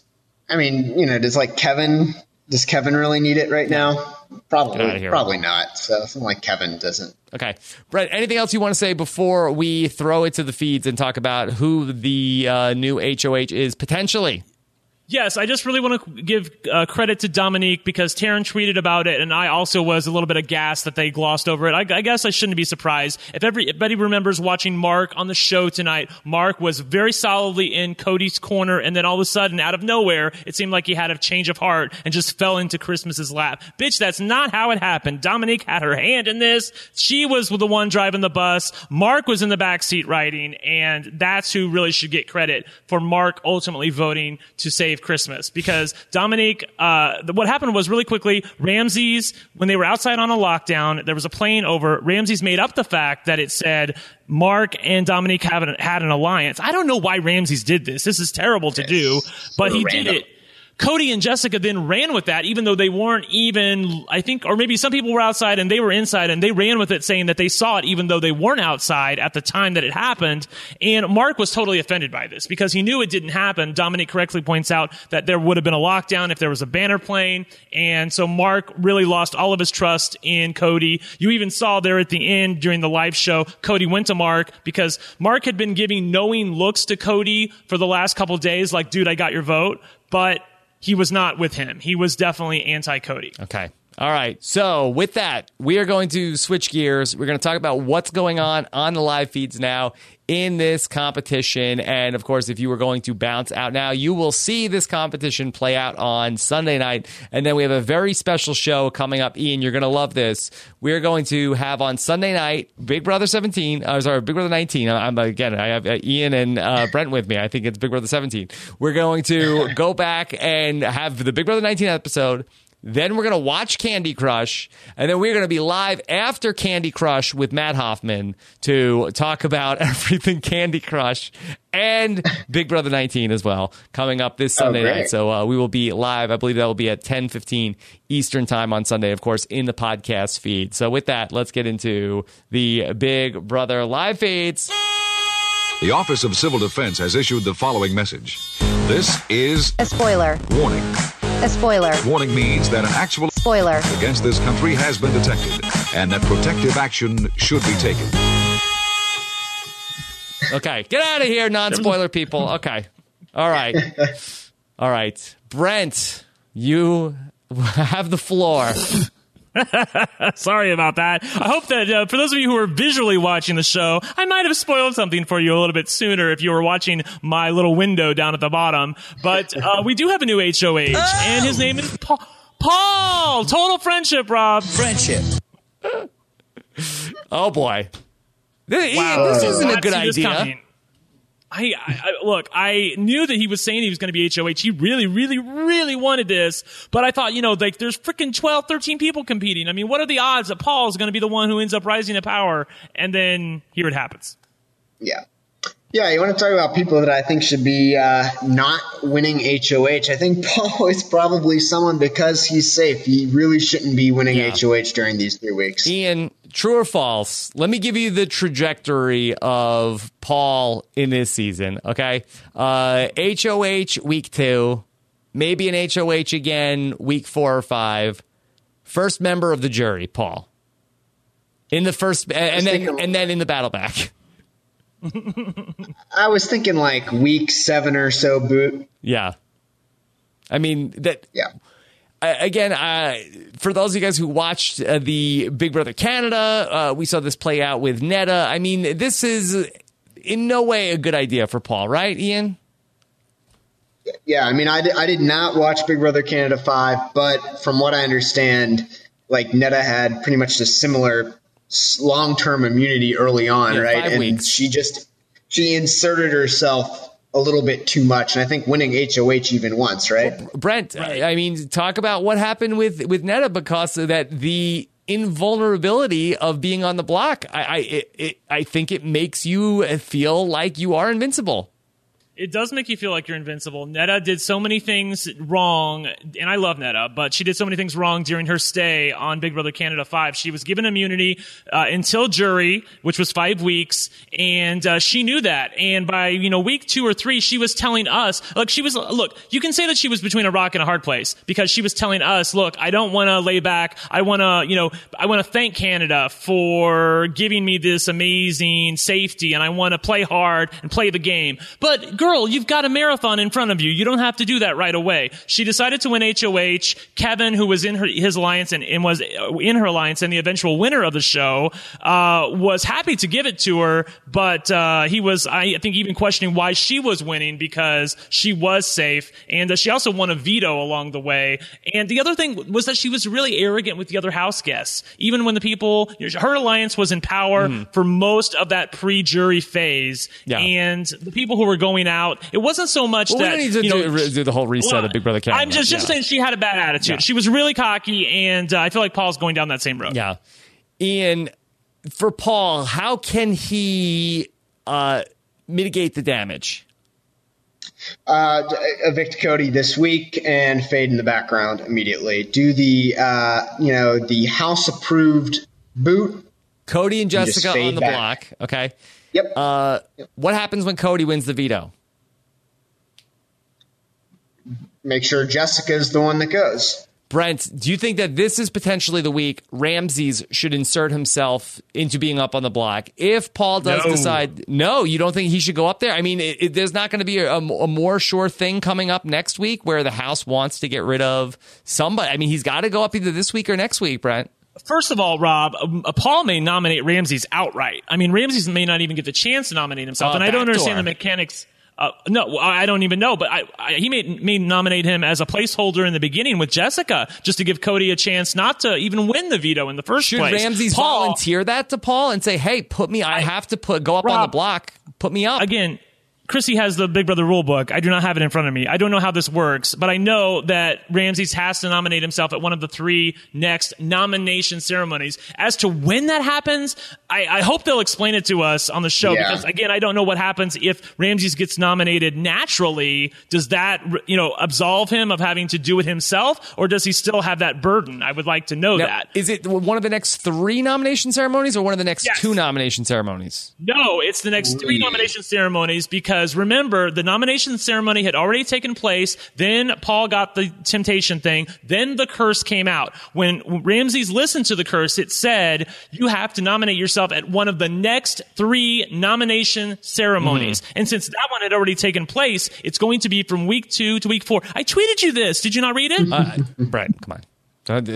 Kevin really need it right now? Probably not. So something like Kevin doesn't. Okay. Brett, anything else you want to say before we throw it to the feeds and talk about who the new HOH is potentially? Yes, I just really want to give credit to Dominique because Taryn tweeted about it, and I also was a little bit aghast that they glossed over it. I guess I shouldn't be surprised. If everybody remembers watching Mark on the show tonight, Mark was very solidly in Cody's corner, and then all of a sudden, out of nowhere, it seemed like he had a change of heart and just fell into Christmas's lap. Bitch, that's not how it happened. Dominique had her hand in this. She was the one driving the bus. Mark was in the backseat riding, and that's who really should get credit for Mark ultimately voting to save Christmas, because Dominique, what happened was really quickly, Ramses, when they were outside on a lockdown, there was a plane over. Ramses made up the fact that it said Mark and Dominique had an alliance. I don't know why Ramses did this. This is terrible to do, but he did it. Cody and Jessica then ran with that, even though they weren't even, I think, or maybe some people were outside and they were inside, and they ran with it saying that they saw it even though they weren't outside at the time that it happened. And Mark was totally offended by this because he knew it didn't happen. Dominique correctly points out that there would have been a lockdown if there was a banner plane. And so Mark really lost all of his trust in Cody. You even saw there at the end during the live show, Cody went to Mark because Mark had been giving knowing looks to Cody for the last couple days, like, dude, I got your vote. But he was not with him. He was definitely anti-Cody. Okay. All right. So with that, we are going to switch gears. We're going to talk about what's going on the live feeds now in this competition. And of course, if you were going to bounce out now, you will see this competition play out on Sunday night. And then we have a very special show coming up. Ian, you're going to love this. We're going to have on Sunday night, Big Brother 17. Big Brother 19. I have Ian and Brent with me. I think it's Big Brother 17. We're going to go back and have the Big Brother 19 episode. Then we're going to watch Candy Crush, and then we're going to be live after Candy Crush with Matt Hoffman to talk about everything Candy Crush and Big Brother 19 as well, coming up this Sunday night. So we will be live. I believe that will be at 10:15 Eastern time on Sunday, of course, in the podcast feed. So with that, let's get into the Big Brother live feeds. The Office of Civil Defense has issued the following message. This is a spoiler. Warning. A spoiler. Warning means that an actual spoiler against this country has been detected and that protective action should be taken. Okay, get out of here, non-spoiler people. Okay. All right. All right. Brent, you have the floor. Sorry about that. I hope that for those of you who are visually watching the show, I might have spoiled something for you a little bit sooner if you were watching my little window down at the bottom. But we do have a new HOH, and his name is Paul. Total friendship, Rob. Friendship. Oh, boy. Wow. This isn't a good idea. Look, I knew that he was saying he was going to be HOH. He really, really, really wanted this. But I thought, there's freaking 12, 13 people competing. I mean, what are the odds that Paul is going to be the one who ends up rising to power? And then here it happens. Yeah. Yeah, you want to talk about people that I think should be not winning HOH. I think Paul is probably someone, because he's safe, he really shouldn't be winning HOH during these 3 weeks. Ian, true or false? Let me give you the trajectory of Paul in this season, okay? HOH week 2, maybe an HOH again week 4 or 5. First member of the jury, Paul. In the first, and then in the battle back. I was thinking like week 7 or so boot. Yeah. I mean, that. Yeah. Again, for those of you guys who watched the Big Brother Canada, we saw this play out with Netta. I mean, this is in no way a good idea for Paul, right, Ian? Yeah, I mean, I did not watch Big Brother Canada 5, but from what I understand, like Netta had pretty much a similar long-term immunity early on, right? 5 weeks. And she inserted herself a little bit too much. And I think winning HOH even once, right? Brent, I mean, talk about what happened with Netta because of that, the invulnerability of being on the block. I think it makes you feel like you are invincible. It does make you feel like you're invincible. Netta did so many things wrong, and I love Netta, but she did so many things wrong during her stay on Big Brother Canada 5. She was given immunity until jury, which was 5 weeks, and she knew that. And by week 2 or 3, she was telling us, look, you can say that she was between a rock and a hard place because she was telling us, look, I don't want to lay back. I want to thank Canada for giving me this amazing safety, and I want to play hard and play the game. But girl, you've got a marathon in front of you. You don't have to do that right away. She decided to win HOH. Kevin, who was in his alliance and was in her alliance and the eventual winner of the show, was happy to give it to her, but he was, I think, even questioning why she was winning because she was safe, and she also won a veto along the way. And the other thing was that she was really arrogant with the other house guests. Even when the people, her alliance was in power for most of that pre-jury phase, and the people who were going out, it wasn't so much that we don't need to do the whole reset of Big Brother Canada. I'm just saying she had a bad attitude. Yeah. She was really cocky, and I feel like Paul's going down that same road. Yeah. Ian, for Paul, how can he mitigate the damage? Evict Cody this week and fade in the background immediately. Do the the house approved boot. Cody and Jessica on the block. Okay. Yep. What happens when Cody wins the veto? Make sure Jessica is the one that goes. Brent, do you think that this is potentially the week Ramses should insert himself into being up on the block? If Paul does decide, no, you don't think he should go up there? I mean, there's not going to be a more sure thing coming up next week where the House wants to get rid of somebody. I mean, he's got to go up either this week or next week, Brent. First of all, Rob, Paul may nominate Ramses outright. I mean, Ramses may not even get the chance to nominate himself, and I don't understand the mechanics. No, I don't even know, but he may nominate him as a placeholder in the beginning with Jessica just to give Cody a chance not to even win the veto in the first place. Should Ramses volunteer that to Paul and say, hey, put me, I have to go up on the block, put me up? Again, Chrissy has the Big Brother rule book. I do not have it in front of me. I don't know how this works, but I know that Ramses has to nominate himself at one of the 3 next nomination ceremonies. As to when that happens, I hope they'll explain it to us on the show because, again, I don't know what happens if Ramses gets nominated naturally. Does that, absolve him of having to do it himself, or does he still have that burden? I would like to know that. Is it one of the next 3 nomination ceremonies or one of the next 2 nomination ceremonies? No, it's the next 3 nomination ceremonies because remember, the nomination ceremony had already taken place. Then Paul got the temptation thing. Then the curse came out. When Ramses listened to the curse, it said, you have to nominate yourself at one of the next 3 nomination ceremonies. And since that one had already taken place, it's going to be from week 2 to week 4. I tweeted you this. Did you not read it? Brett, come on.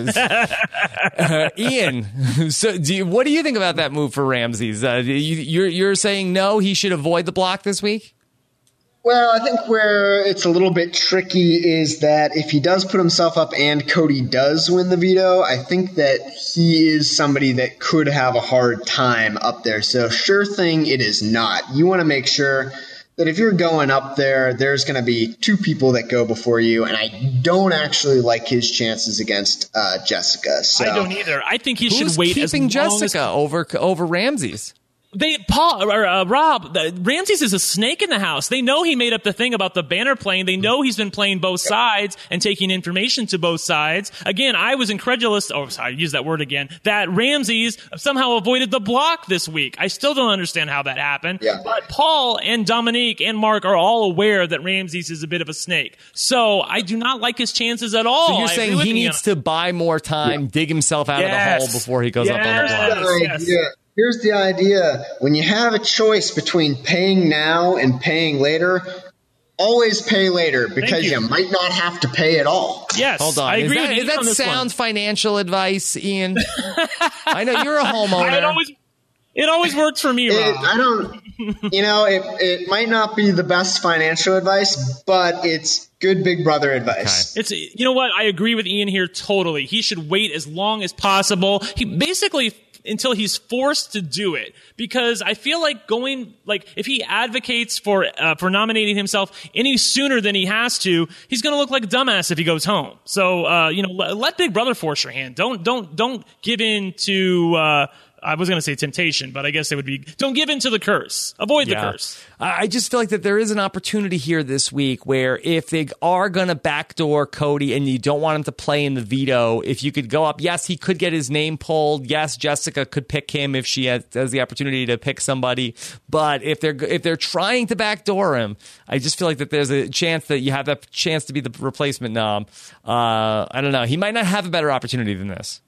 Ian, so what do you think about that move for Ramses? You're saying no, he should avoid the block this week? Well, I think where it's a little bit tricky is that if he does put himself up and Cody does win the veto, I think that he is somebody that could have a hard time up there. So sure thing, it is not. You want to make sure that if you're going up there, there's going to be 2 people that go before you, and I don't actually like his chances against Jessica. So I don't either. I think he should wait as long keeping Jessica over Ramses? Rob, Ramses is a snake in the house. They know he made up the thing about the banner playing. They know he's been playing both sides and taking information to both sides. Again, I was incredulous. Oh, sorry, I used that word again. That Ramses somehow avoided the block this week. I still don't understand how that happened. Yeah. But Paul and Dominique and Mark are all aware that Ramses is a bit of a snake. So I do not like his chances at all. So you're saying he needs to buy more time, dig himself out of the hole before he goes up on the block. Here's the idea. When you have a choice between paying now and paying later, always pay later because you might not have to pay at all. Yes. Hold on. I agree with you. Is that sound financial advice, Ian? I know you're a homeowner. It always works for me, Rob. It might not be the best financial advice, but it's good Big Brother advice. Okay. You know what? I agree with Ian here totally. He should wait as long as possible. He basically until he's forced to do it. Because I feel like if he advocates for nominating himself any sooner than he has to, he's going to look like a dumbass if he goes home. So, let Big Brother force your hand. Don't give in to, I was going to say temptation, but I guess it would be, don't give in to the curse. Avoid the curse. I just feel like that there is an opportunity here this week where if they are going to backdoor Cody and you don't want him to play in the veto, if you could go up, yes, he could get his name pulled. Yes, Jessica could pick him if she has the opportunity to pick somebody. But if they're trying to backdoor him, I just feel like that there's a chance that you have that chance to be the replacement nom. I don't know. He might not have a better opportunity than this.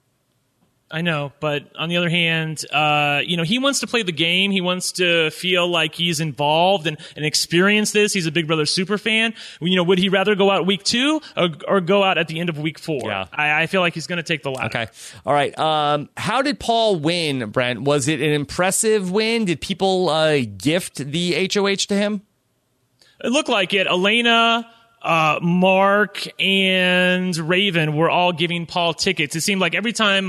I know, but on the other hand, he wants to play the game. He wants to feel like he's involved and experience this. He's a Big Brother super fan. Would he rather go out week 2 or go out at the end of week 4? Yeah. I feel like he's going to take the latter. Okay. All right. How did Paul win, Brent? Was it an impressive win? Did people gift the HOH to him? It looked like it. Elena, Mark and Raven were all giving Paul tickets. It seemed like every time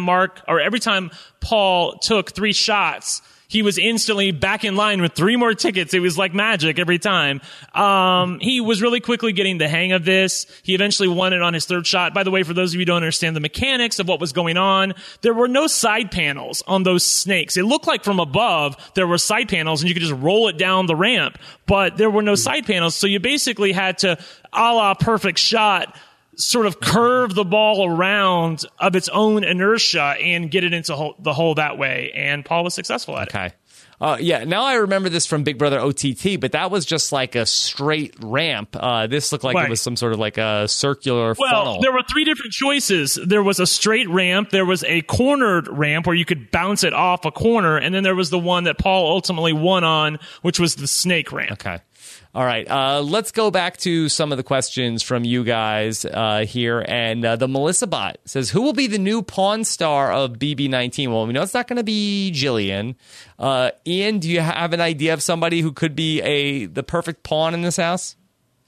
Paul took 3 shots, he was instantly back in line with 3 more tickets. It was like magic every time. He was really quickly getting the hang of this. He eventually won it on his 3rd shot. By the way, for those of you who don't understand the mechanics of what was going on, there were no side panels on those snakes. It looked like from above there were side panels and you could just roll it down the ramp, but there were no side panels. So you basically had to, a la Perfect Shot, sort of curve the ball around of its own inertia and get it into the hole that way. And Paul was successful at it. Okay. Now I remember this from Big Brother OTT, but that was just like a straight ramp. This looked like it was some sort of like a circular funnel. Well, there were 3 different choices. There was a straight ramp, there was a cornered ramp where you could bounce it off a corner, and then there was the one that Paul ultimately won on, which was the snake ramp. Okay. All right, let's go back to some of the questions from you guys here. And the Melissa Bot says, who will be the new Pawn Star of BB19? Well, we know it's not going to be Jillian. Ian, do you have an idea of somebody who could be the perfect pawn in this house?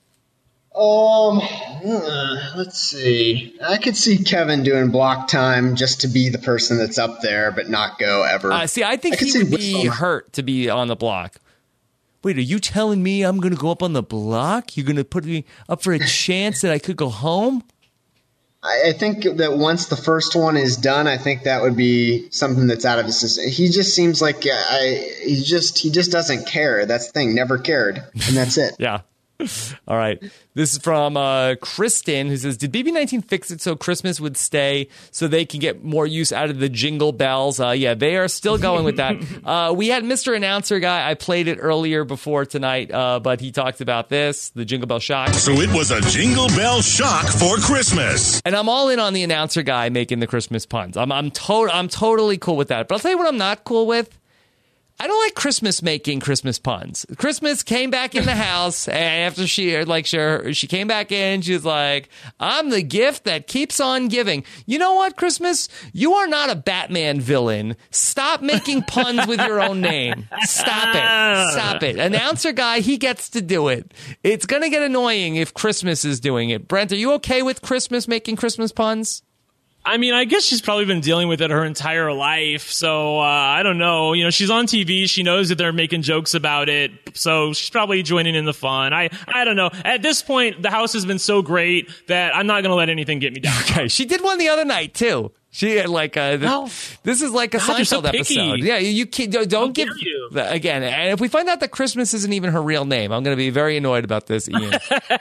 Let's see. I could see Kevin doing block time just to be the person that's up there, but not go ever. I think he would be hurt to be on the block. Wait, are you telling me I'm going to go up on the block? You're going to put me up for a chance that I could go home? I think that once the first one is done, I think that would be something that's out of his system. He just seems like he just doesn't care. That's the thing, never cared, and that's it. Yeah. All right. This is from Kristen, who says, did BB19 fix it so Christmas would stay so they can get more use out of the jingle bells? Yeah, they are still going with that. We had Mr. Announcer Guy. I played it earlier before tonight, but he talked about this, the Jingle Bell Shock. So it was a Jingle Bell Shock for Christmas. And I'm all in on the Announcer Guy making the Christmas puns. I'm totally cool with that. But I'll tell you what I'm not cool with. I don't like Christmas making Christmas puns. Christmas came back in the house, and after she came back in, she was like, I'm the gift that keeps on giving. You know what, Christmas? You are not a Batman villain. Stop making puns with your own name. Stop it. Announcer Guy, he gets to do it. It's going to get annoying if Christmas is doing it. Brent, are you okay with Christmas making Christmas puns? I mean, I guess she's probably been dealing with it her entire life. So I don't know. She's on TV. She knows that they're making jokes about it. So she's probably joining in the fun. I don't know. At this point, the house has been so great that I'm not going to let anything get me down. Okay. She did one the other night, too. She had this is like a Seinfeld episode. Yeah, you don't give again. And if we find out that Christmas isn't even her real name, I'm going to be very annoyed about this, Ian.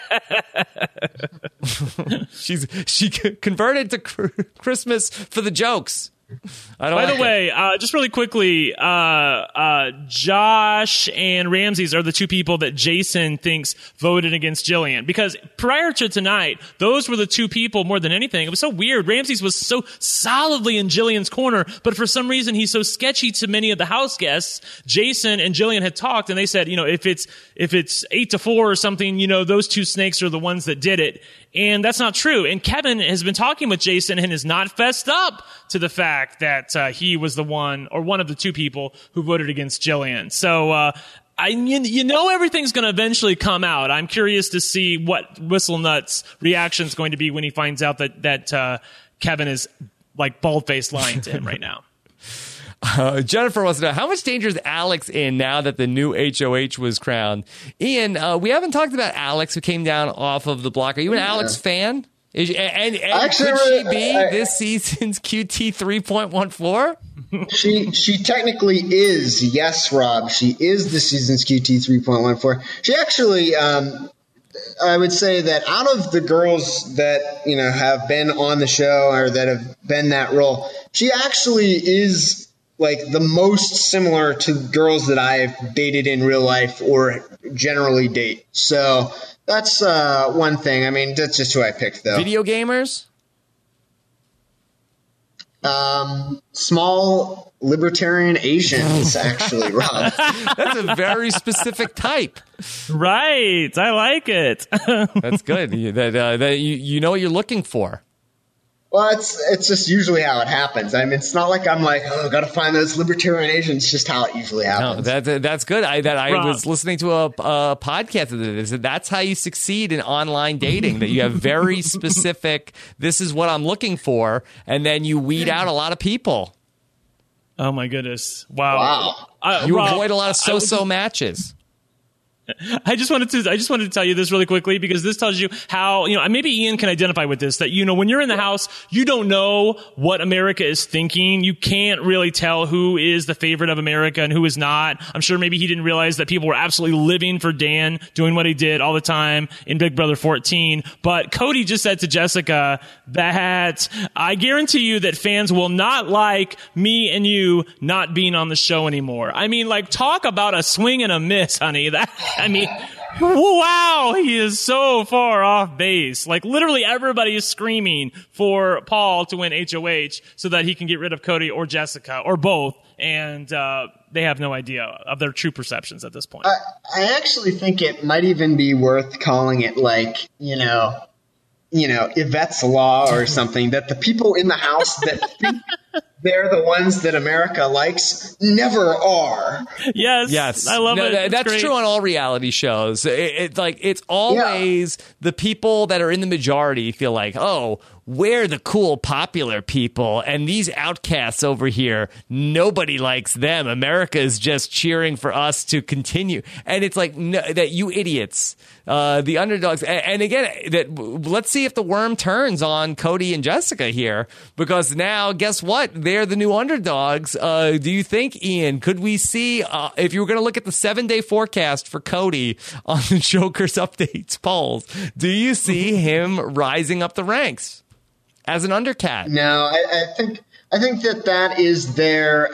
she converted to Christmas for the jokes. By the way, just really quickly, Josh and Ramses are the 2 people that Jason thinks voted against Jillian. Because prior to tonight, those were the 2 people more than anything. It was so weird. Ramses was so solidly in Jillian's corner, but for some reason he's so sketchy to many of the house guests. Jason and Jillian had talked, and they said, if it's 8-4 or something, those 2 snakes are the ones that did it. And that's not true. And Kevin has been talking with Jason and has not fessed up to the fact that he was the one or one of the 2 people who voted against Jillian. So everything's going to eventually come out. I'm curious to see what Whistlenut's reaction is going to be when he finds out that Kevin is like bald-faced lying to him right now. Jennifer wants to know, how much danger is Alex in now that the new HOH was crowned? Ian, we haven't talked about Alex, who came down off of the block. Are you an Alex fan? And Actually, could she be this season's QT 3.14? She technically is. Yes, Rob. She is the season's QT 3.14. She actually, I would say that out of the girls that, have been on the show or that have been that role, she actually is like the most similar to girls that I've dated in real life or generally date. So that's one thing. I mean, that's just who I picked, though. Video gamers? Small libertarian Asians, actually, Rob. That's a very specific type. Right. I like it. That's good. That you know what you're looking for. Well, it's just usually how it happens. I mean, it's not like I'm like, got to find those libertarian Asians. It's just how it usually happens. No, that's good. I was listening to a podcast of this. That's how you succeed in online dating. That you have very specific. This is what I'm looking for, and then you weed out a lot to people. Oh my goodness! Wow. You Rob, avoid a lot of so-so matches. I just wanted to tell you this really quickly because this tells you how, maybe Ian can identify with this, that, when you're in the house, you don't know what America is thinking. You can't really tell who is the favorite of America and who is not. I'm sure maybe he didn't realize that people were absolutely living for Dan, doing what he did all the time in Big Brother 14. But Cody just said to Jessica that I guarantee you that fans will not like me and you not being on the show anymore. I mean, talk about a swing and a miss, honey. Wow, he is so far off base. Literally everybody is screaming for Paul to win HOH so that he can get rid of Cody or Jessica or both. And they have no idea of their true perceptions at this point. I actually think it might even be worth calling it Yvette's Law or something, that the people in the house that think they're the ones that America likes never are. Yes. I love it. That's great. true on all reality shows. It's always the people that are in the majority feel like, oh, we're the cool, popular people, and these outcasts over here, nobody likes them. America is just cheering for us to continue. And it's like, no, that you idiots, the underdogs. And again, let's see if the worm turns on Cody and Jessica here, because now, guess what? They're the new underdogs. Do you think, Ian, could we see, if you were going to look at the 7-day forecast for Cody on the Joker's Updates polls, do you see him rising up the ranks as an undercat? No, I think that is their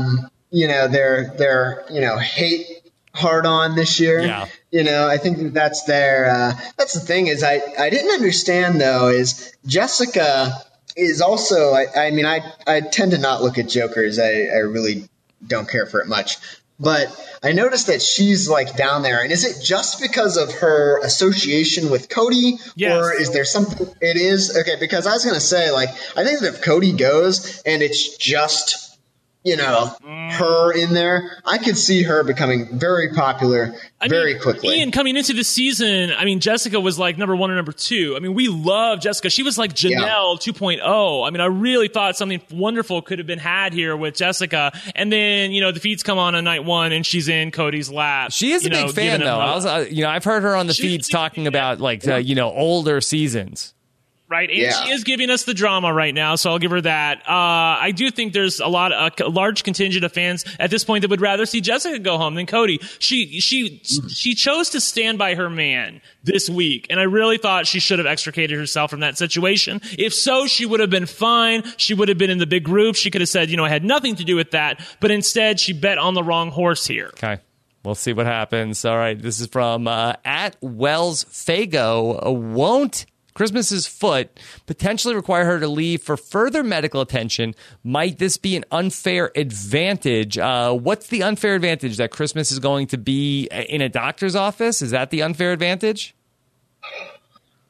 hate hard on this year. Yeah. I think that's their that's the thing is I didn't understand though is Jessica is also I tend to not look at Jokers. I really don't care for it much. But I noticed that she's down there. And is it just because of her association with Cody? Yes. Or is there something? It is? Okay, because I was going to say, I think that if Cody goes and it's just, her in there, I could see her becoming very popular very quickly. Ian, coming into the season, Jessica was number 1 and number 2. We love Jessica. She was like Janelle 2.0. I really thought something wonderful could have been had here with Jessica. And then, the feeds come on night 1 and she's in Cody's lap. She is a big fan, though. I've heard her on the feeds talking about older seasons. Right, and she is giving us the drama right now, so I'll give her that. I do think there's a large contingent of fans at this point that would rather see Jessica go home than Cody. She chose to stand by her man this week, and I really thought she should have extricated herself from that situation. If so, she would have been fine. She would have been in the big group. She could have said, I had nothing to do with that, but instead she bet on the wrong horse here. Okay. We'll see what happens. All right, this is from at Wells Fago. Won't Christmas's foot potentially require her to leave for further medical attention? Might this be an unfair advantage? What's the unfair advantage? That Christmas is going to be in a doctor's office? Is that the unfair advantage?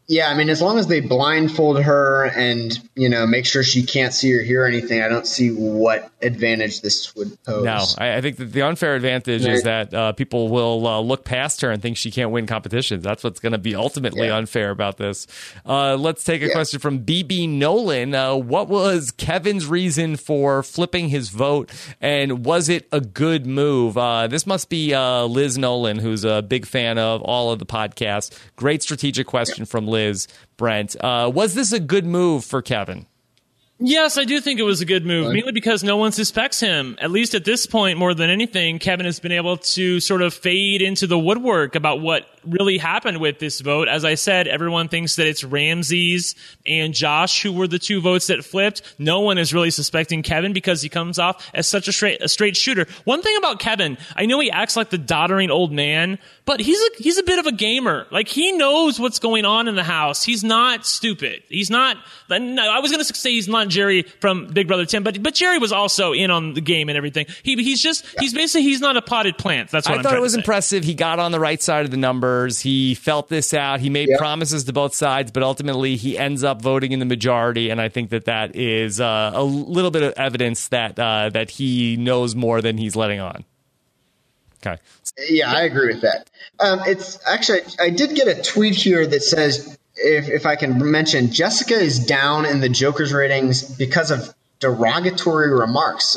Yeah, I mean, as long as they blindfold her and, make sure she can't see or hear anything, I don't see what advantage this would pose. No, I think that the unfair advantage is that people will look past her and think she can't win competitions. That's what's going to be ultimately unfair about this. Let's take a question from BB Nolan. What was Kevin's reason for flipping his vote, and was it a good move? This must be Liz Nolan, who's a big fan of all of the podcasts. Great strategic question from Liz. Brent, was this a good move for Kevin? Yes, I do think it was a good move, mainly because no one suspects him. At least at this point, more than anything, Kevin has been able to sort of fade into the woodwork about what really happened with this vote. As I said, everyone thinks that it's Ramses and Josh who were the two votes that flipped. No one is really suspecting Kevin because he comes off as such a straight shooter. One thing about Kevin, I know he acts like the doddering old man, but he's a bit of a gamer. Like, he knows what's going on in the house. He's not stupid. He's not. I was going to say he's not Jerry from Big Brother 10, but Jerry was also in on the game and everything. He's not a potted plant. That's what I thought it was impressive. He got on the right side of the numbers. He felt this out. He made promises to both sides, but ultimately he ends up voting in the majority. And I think that is a little bit of evidence that he knows more than he's letting on. Okay. Yeah, I agree with that. It's actually, I did get a tweet here that says, if I can mention, Jessica is down in the Joker's ratings because of derogatory remarks.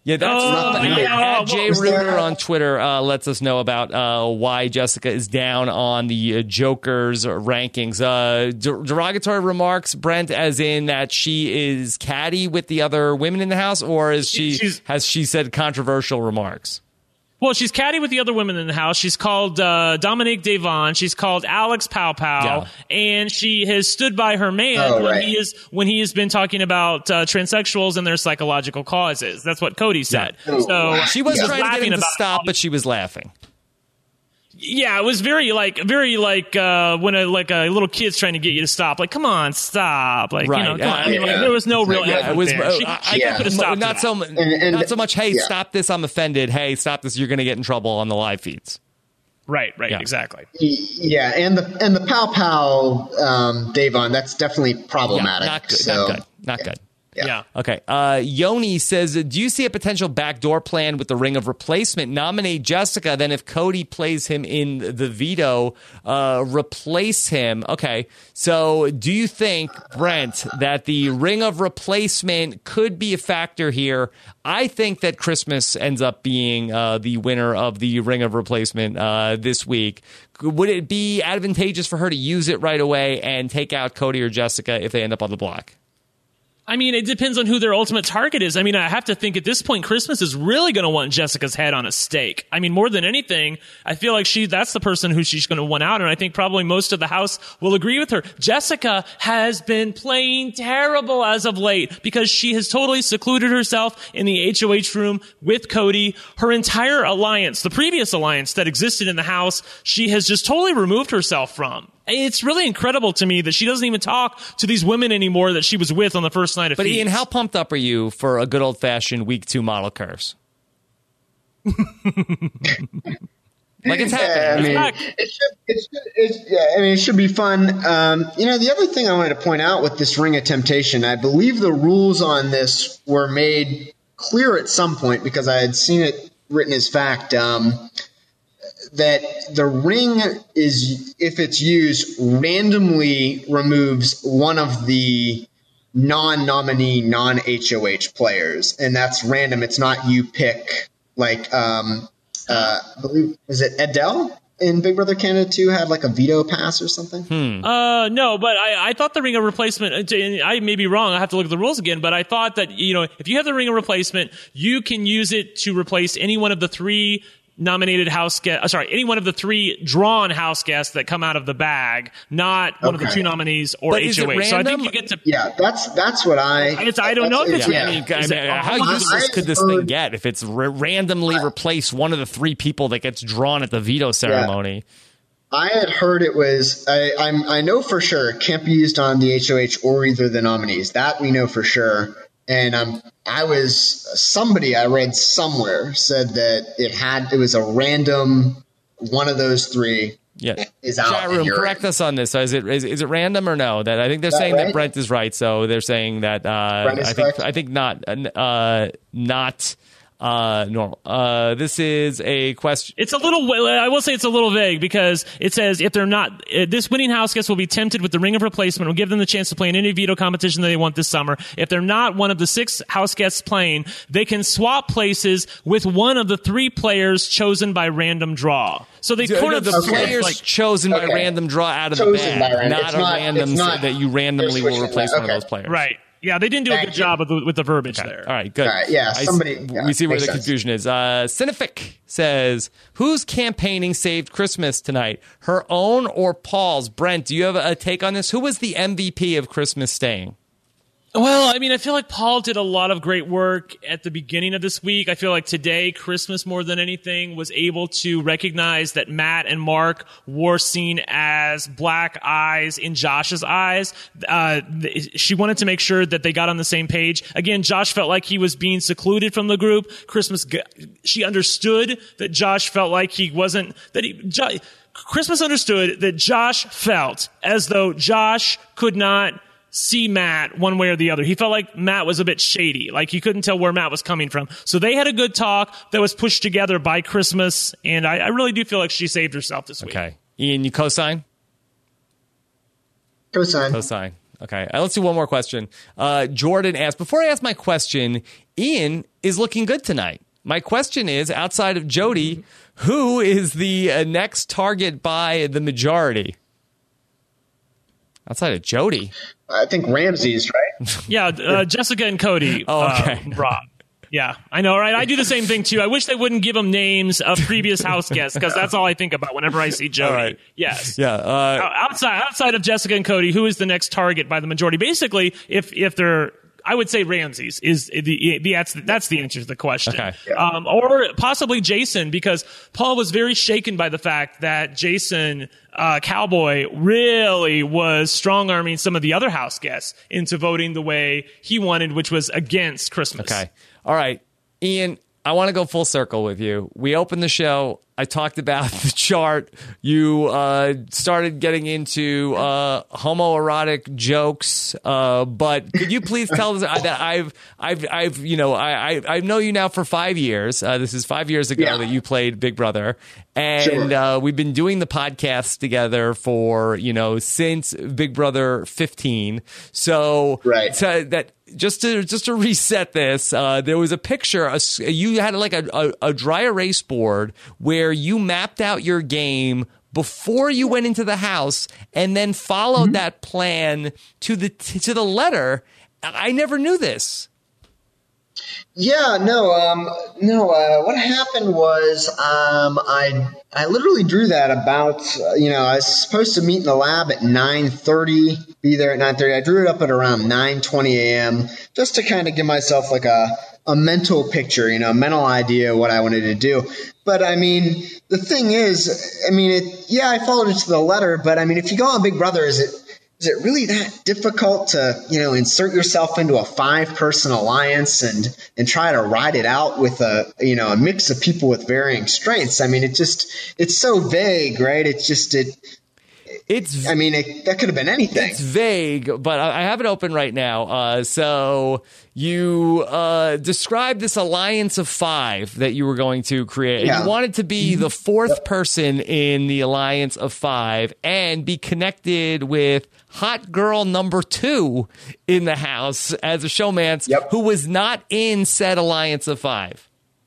Jay Reuter on Twitter lets us know about why Jessica is down on the Joker's rankings. Derogatory remarks, Brent, as in that she is catty with the other women in the house, or has she said controversial remarks? Well, she's catty with the other women in the house. She's called Dominique Devon. She's called Alex Pow Pow, and she has stood by her man when he has been talking about transsexuals and their psychological causes. That's what Cody said. So she was trying to get him to stop, but she was laughing. Yeah, it was very like when a little kid's trying to get you to stop. Like, come on, stop! Like, right. There was no real. It was. She could have stopped. Not so much. Hey, stop this! I'm offended. Hey, stop this! You're going to get in trouble on the live feeds. Right. Exactly. Yeah, and the Pow Pow Devon, that's definitely problematic. Not good. Yeah. Okay. Yoni says, do you see a potential backdoor plan with the Ring of Replacement? Nominate Jessica, then if Cody plays him in the veto, replace him. Okay. So do you think, Brent, that the Ring of Replacement could be a factor here? I think that Christmas ends up being the winner of the Ring of Replacement this week. Would it be advantageous for her to use it right away and take out Cody or Jessica if they end up on the block? I mean, it depends on who their ultimate target is. I mean, I have to think at this point, Christmas is really going to want Jessica's head on a stake. I mean, more than anything, I feel like that's the person who she's going to want out. And I think probably most of the house will agree with her. Jessica has been playing terrible as of late because she has totally secluded herself in the HOH room with Cody. Her entire alliance, the previous alliance that existed in the house, she has just totally removed herself from. It's really incredible to me that she doesn't even talk to these women anymore that she was with on the first night of But Feast. Ian, how pumped up are you for a good old-fashioned week 2 model curse? Like, it's happening. It should be fun. The other thing I wanted to point out with this Ring of Temptation, I believe the rules on this were made clear at some point because I had seen it written as fact. That the ring is, if it's used, randomly removes one of the non-nominee, non-HOH players. And that's random. It's not you pick, like, I believe, is it Adele in Big Brother Canada 2 had like a veto pass or something? No, but I thought the Ring of Replacement, I may be wrong, I have to look at the rules again, but I thought that, if you have the Ring of Replacement, you can use it to replace any one of the 3 nominated house guests, any one of the 3 drawn house guests that come out of the bag, not one of the 2 nominees or but HOH. So I think you get to. Yeah, that's what I don't know if it's how useless could this thing get if it's randomly replace one of the 3 people that gets drawn at the veto ceremony? Yeah. I had heard it was. I know for sure it can't be used on the HOH or either of the nominees. That we know for sure. And I read somewhere said that it was a random one of those 3 is out. Chat room, correct us on this. So is it random or no? That I think they're saying that Brent is right. So they're saying that I think not normal. This is a question. It's a little, I will say it's a little vague because it says if they're not, this winning house guest will be tempted with the ring of replacement. Will give them the chance to play in any veto competition that they want this summer. If they're not one of the 6 house guests playing, they can swap places with one of the 3 players chosen by random draw. So they the players chosen by random draw out of the bag, not random that you randomly will replace one of those players. Right. Yeah, they didn't do a good job with the verbiage there. All right, good. All right, yeah, we see where the confusion is. Cinefic says, who's campaigning saved Christmas tonight? Her own or Paul's? Brent, do you have a take on this? Who was the MVP of Christmas staying? Well, I mean, I feel like Paul did a lot of great work at the beginning of this week. I feel like today, Christmas more than anything, was able to recognize that Matt and Mark were seen as black eyes in Josh's eyes. She wanted to make sure that they got on the same page. Again, Josh felt like he was being secluded from the group. She understood that Josh felt like he wasn't, Christmas understood that Josh felt as though Josh could not see Matt one way or the other. He felt like Matt was a bit shady, like he couldn't tell where Matt was coming from. So they had a good talk that was pushed together by Christmas, and I really do feel like she saved herself this week. Okay. Ian, you co-sign? Co-sign. Okay. Let's do one more question. Jordan asked, before I ask my question, Ian is looking good tonight. My question is, outside of Jody, who is the next target by the majority? Outside of Jody? I think Ramsey's, right? Yeah, Jessica and Cody. Okay. Rob. Yeah, I know, right? I do the same thing, too. I wish they wouldn't give them names of previous house guests, because that's all I think about whenever I see Jody. Right. Yes. Yeah. Outside of Jessica and Cody, who is the next target by the majority? Basically, if they're... I would say Ramsey's is that's the answer to the question. Okay. Or possibly Jason, because Paul was very shaken by the fact that Jason Cowboy really was strong-arming some of the other house guests into voting the way he wanted, which was against Christmas. Okay. All right. Ian, I want to go full circle with you. We opened the show. I talked about the chart. You started getting into homoerotic jokes, but could you please tell us that I've known you now for 5 years. This is 5 years ago that you played Big Brother, and we've been doing the podcast together for since Big Brother 15. So Just to reset this, there was a picture. You had like a dry erase board where you mapped out your game before you went into the house, and then followed that plan to the letter. I never knew this. Yeah, no. What happened was I literally drew that about I was supposed to meet in the lab at 9:30, be there at 9:30. I drew it up at around 9:20 a.m. just to kind of give myself like a mental picture, a mental idea of what I wanted to do. But I mean, the thing is, I followed it to the letter. But I mean, if you go on Big Brother, is it really that difficult to, insert yourself into a 5-person alliance and try to ride it out with a mix of people with varying strengths? I mean, it's so vague, right? That could have been anything. It's vague, but I have it open right now. So you described this alliance of 5 that you were going to create. Yeah. You wanted to be the 4th person in the alliance of 5 and be connected with hot girl number 2 in the house as a showmance who was not in said alliance of 5.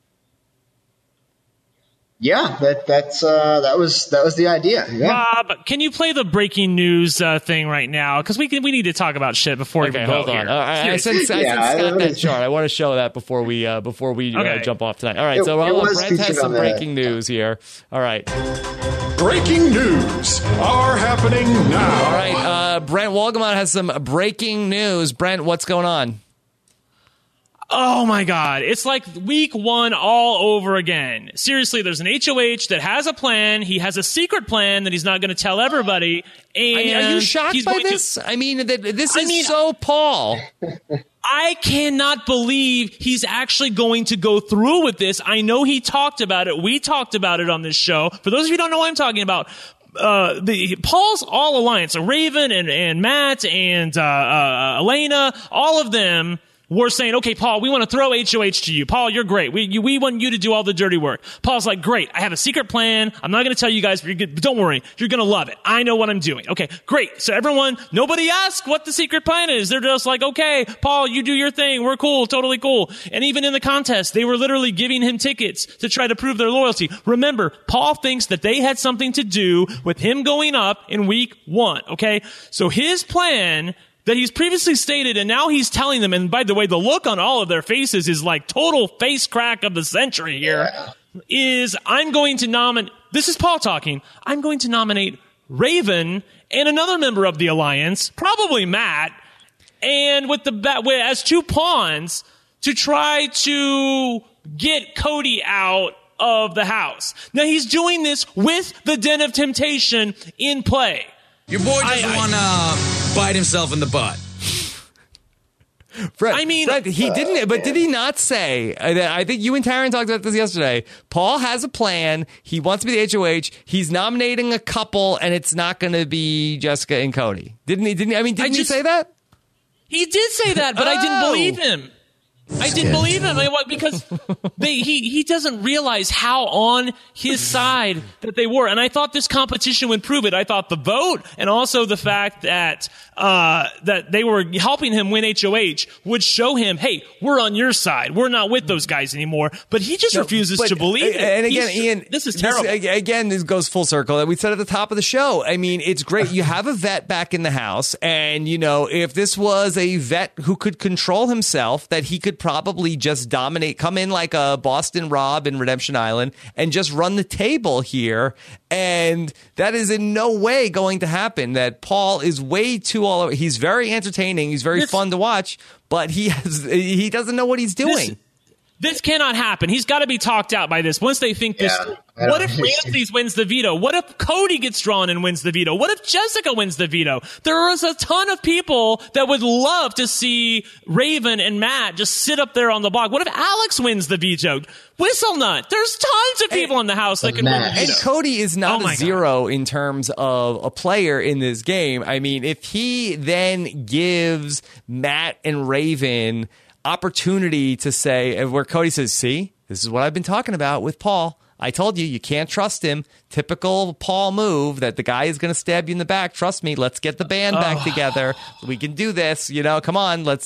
Yeah, that was the idea. Yeah. Rob, can you play the breaking news thing right now? Because we need to talk about shit before we go hold on. here. I sent Scott that chart. I want to show that before we jump off tonight. All right, Brent has some breaking news here. All right. Breaking news are happening now. All right, Brent Wolgamott has some breaking news. Brent, what's going on? Oh my God. It's like week 1 all over again. Seriously, there's an HOH that has a plan. He has a secret plan that he's not going to tell everybody. And are you shocked by this? This is so Paul. I cannot believe he's actually going to go through with this. I know he talked about it. We talked about it on this show. For those of you who don't know what I'm talking about, Paul's all alliance, Raven and Matt and Elena, all of them were saying, okay, Paul, we want to throw HOH to you. Paul, you're great. We want you to do all the dirty work. Paul's like, great. I have a secret plan. I'm not going to tell you guys, but don't worry. You're going to love it. I know what I'm doing. Okay, great. So everyone, nobody asked what the secret plan is. They're just like, okay, Paul, you do your thing. We're cool. Totally cool. And even in the contest, they were literally giving him tickets to try to prove their loyalty. Remember, Paul thinks that they had something to do with him going up in week 1. Okay. So his plan that he's previously stated, and now he's telling them, and by the way, the look on all of their faces is like total face crack of the century here, is I'm going to nominate, this is Paul talking, I'm going to nominate Raven and another member of the Alliance, probably Matt, and as 2 pawns to try to get Cody out of the house. Now he's doing this with the Den of Temptation in play. Your boy doesn't want to bite himself in the butt. Fred, I mean, Fred, he didn't, but did he not say, I think you and Taryn talked about this yesterday, Paul has a plan, he wants to be the HOH, he's nominating a couple, and it's not going to be Jessica and Cody. Didn't he say that? He did say that, but I didn't believe him. I didn't believe him because he doesn't realize how on his side that they were. And I thought this competition would prove it. I thought the vote and also the fact that they were helping him win HOH would show him, hey, we're on your side. We're not with those guys anymore. But he just refuses to believe it. And again, Ian, this is terrible. This goes full circle. We said at the top of the show, I mean, it's great. You have a vet back in the house. And, if this was a vet who could control himself, that he could probably just dominate, come in like a Boston Rob in Redemption Island and just run the table here. And that is in no way going to happen. That Paul is way too all over. He's very entertaining. He's very fun to watch, but he doesn't know what he's doing. This cannot happen. He's got to be talked out by this. Once they think this, what if Ramses wins the veto? What if Cody gets drawn and wins the veto? What if Jessica wins the veto? There is a ton of people that would love to see Raven and Matt just sit up there on the block. What if Alex wins the veto? Whistlenut. There's tons of people in the house that can win the veto. And Cody is not a zero in terms of a player in this game. I mean, if he then gives Matt and Raven opportunity to say, where Cody says, see, this is what I've been talking about with Paul. I told you can't trust him. Typical Paul move that the guy is going to stab you in the back. Trust me. Let's get the band back together. We can do this. Come on. Let's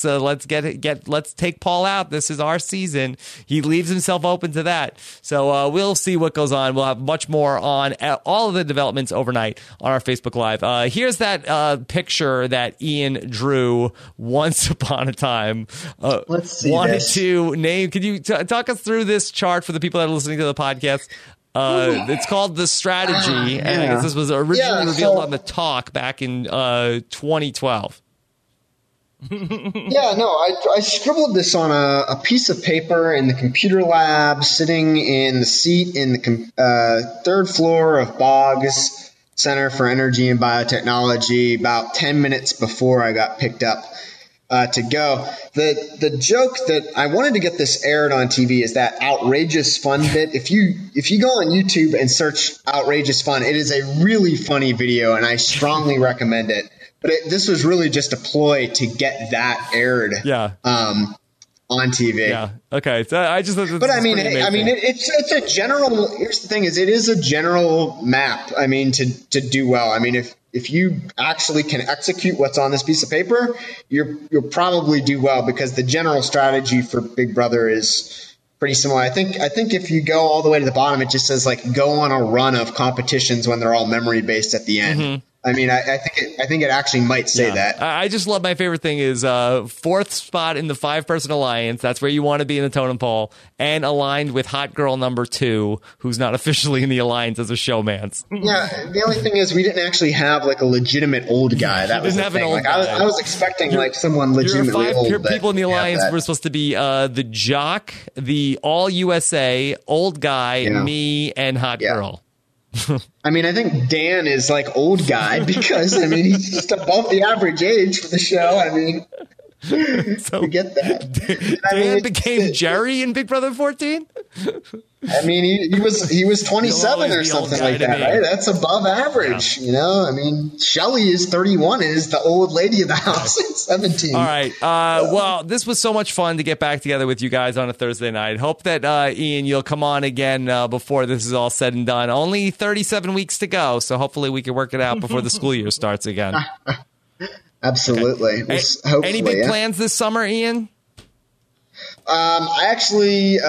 take Paul out. This is our season. He leaves himself open to that. So we'll see what goes on. We'll have much more on all of the developments overnight on our Facebook Live. Here's that picture that Ian drew once upon a time. Let's see. Wanted to name. Could you talk us through this chart for the people that are listening to the podcast? It's called The Strategy, and I guess this was originally revealed on The Talk back in 2012. I scribbled this on a piece of paper in the computer lab, sitting in the seat in the third floor of Boggs Center for Energy and Biotechnology about 10 minutes before I got picked up to go. The joke that I wanted to get this aired on TV is that outrageous fun bit. If you go on YouTube and search outrageous fun, it is a really funny video, and I strongly recommend it. But this was really just a ploy to get that aired. On TV. Yeah. Okay. So I just thought but it's a general. Here's the thing: it is a general map. I mean, to do well. I mean, if you actually can execute what's on this piece of paper, you'll probably do well, because the general strategy for Big Brother is pretty similar. I think if you go all the way to the bottom, it just says go on a run of competitions when they're all memory based at the end. Mm-hmm. I mean, I think it actually might say that. I just love, my favorite thing is 4th spot in the 5-person alliance. That's where you want to be in the totem pole, and aligned with hot girl number 2, who's not officially in the alliance as a showmance. Yeah, the only thing is we didn't actually have a legitimate old guy. That was the thing. I was expecting someone legitimately old. 5 people in the alliance were supposed to be the jock, the all USA, old guy, me, and hot girl. I mean, I think Dan is old guy, because he's just above the average age for the show. I mean, So Forget that. Dan became Jerry in Big Brother 14? I mean, he was 27 or the old something guy like to that, me. right? That's above average, you know? I mean, Shelly is 31 and is the old lady of the house at 17. All right. Well, this was so much fun to get back together with you guys on a Thursday night. Hope that, Ian, you'll come on again before this is all said and done. Only 37 weeks to go, so hopefully we can work it out before the school year starts again. Absolutely. Okay. Hopefully, Any big plans this summer, Ian? I actually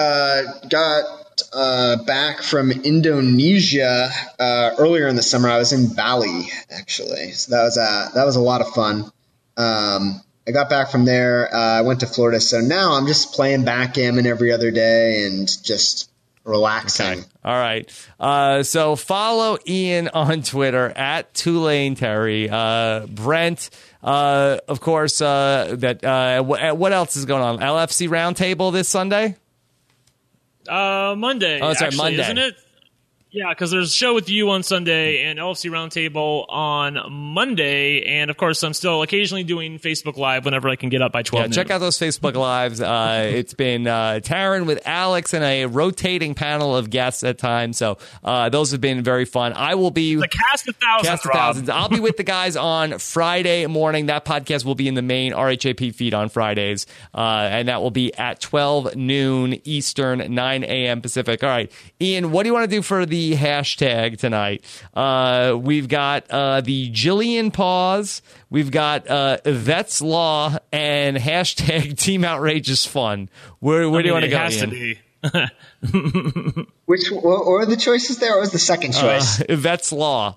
got back from Indonesia earlier in the summer. I was in Bali, actually. So that was a lot of fun. I got back from there. I went to Florida. So now I'm just playing backgammon every other day and just relaxing. Okay. All right. So follow Ian on Twitter at Tulane Terry. Brent, of course, what else is going on? LFC Roundtable this Sunday? Monday. Oh, sorry, actually, Monday. Isn't it? Yeah, because there's a show with you on Sunday and LFC Roundtable on Monday. And, of course, I'm still occasionally doing Facebook Live whenever I can get up by 12 noon. Check out those Facebook Lives. It's been Taryn with Alex and a rotating panel of guests at times. So those have been very fun. I will be... The cast of thousands, Rob. I'll be with the guys on Friday morning. That podcast will be in the main RHAP feed on Fridays. And that will be at 12 noon Eastern, 9 a.m. Pacific. All right. Ian, what do you want to do for the hashtag tonight? We've got the Jillian pause. We've got Yvette's Law and hashtag Team Outrageous Fun. Where do you want to go, It has Ian? to be. What were the choices there? What was the second choice? Yvette's Law.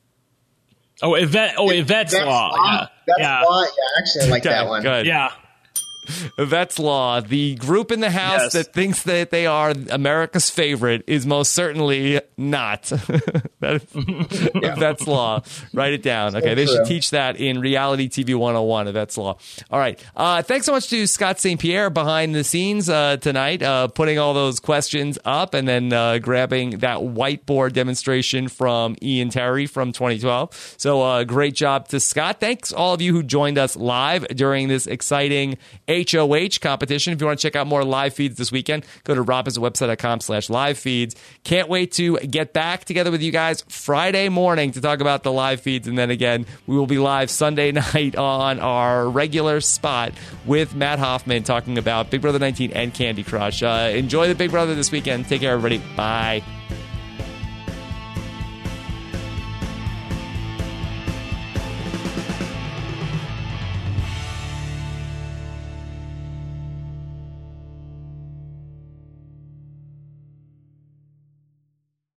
Yvette's Law. Yeah. That's Law. Yeah, actually, I like that one. Good. Yeah. Yvette's Law, the group in the house that thinks that they are America's favorite, is most certainly not. Yvette's Law. Write it down. Okay, they should teach that in Reality TV 101, Yvette's Law. All right. Thanks so much to Scott St. Pierre behind the scenes tonight, putting all those questions up and then grabbing that whiteboard demonstration from Ian Terry from 2012. So great job to Scott. Thanks all of you who joined us live during this exciting HOH competition. If you want to check out more live feeds this weekend, go to robinsonwebsite.com/live feeds. Can't wait to get back together with you guys Friday morning to talk about the live feeds. And then again, we will be live Sunday night on our regular spot with Matt Hoffman talking about Big Brother 19 and Candy Crush. Enjoy the Big Brother this weekend. Take care, everybody. Bye.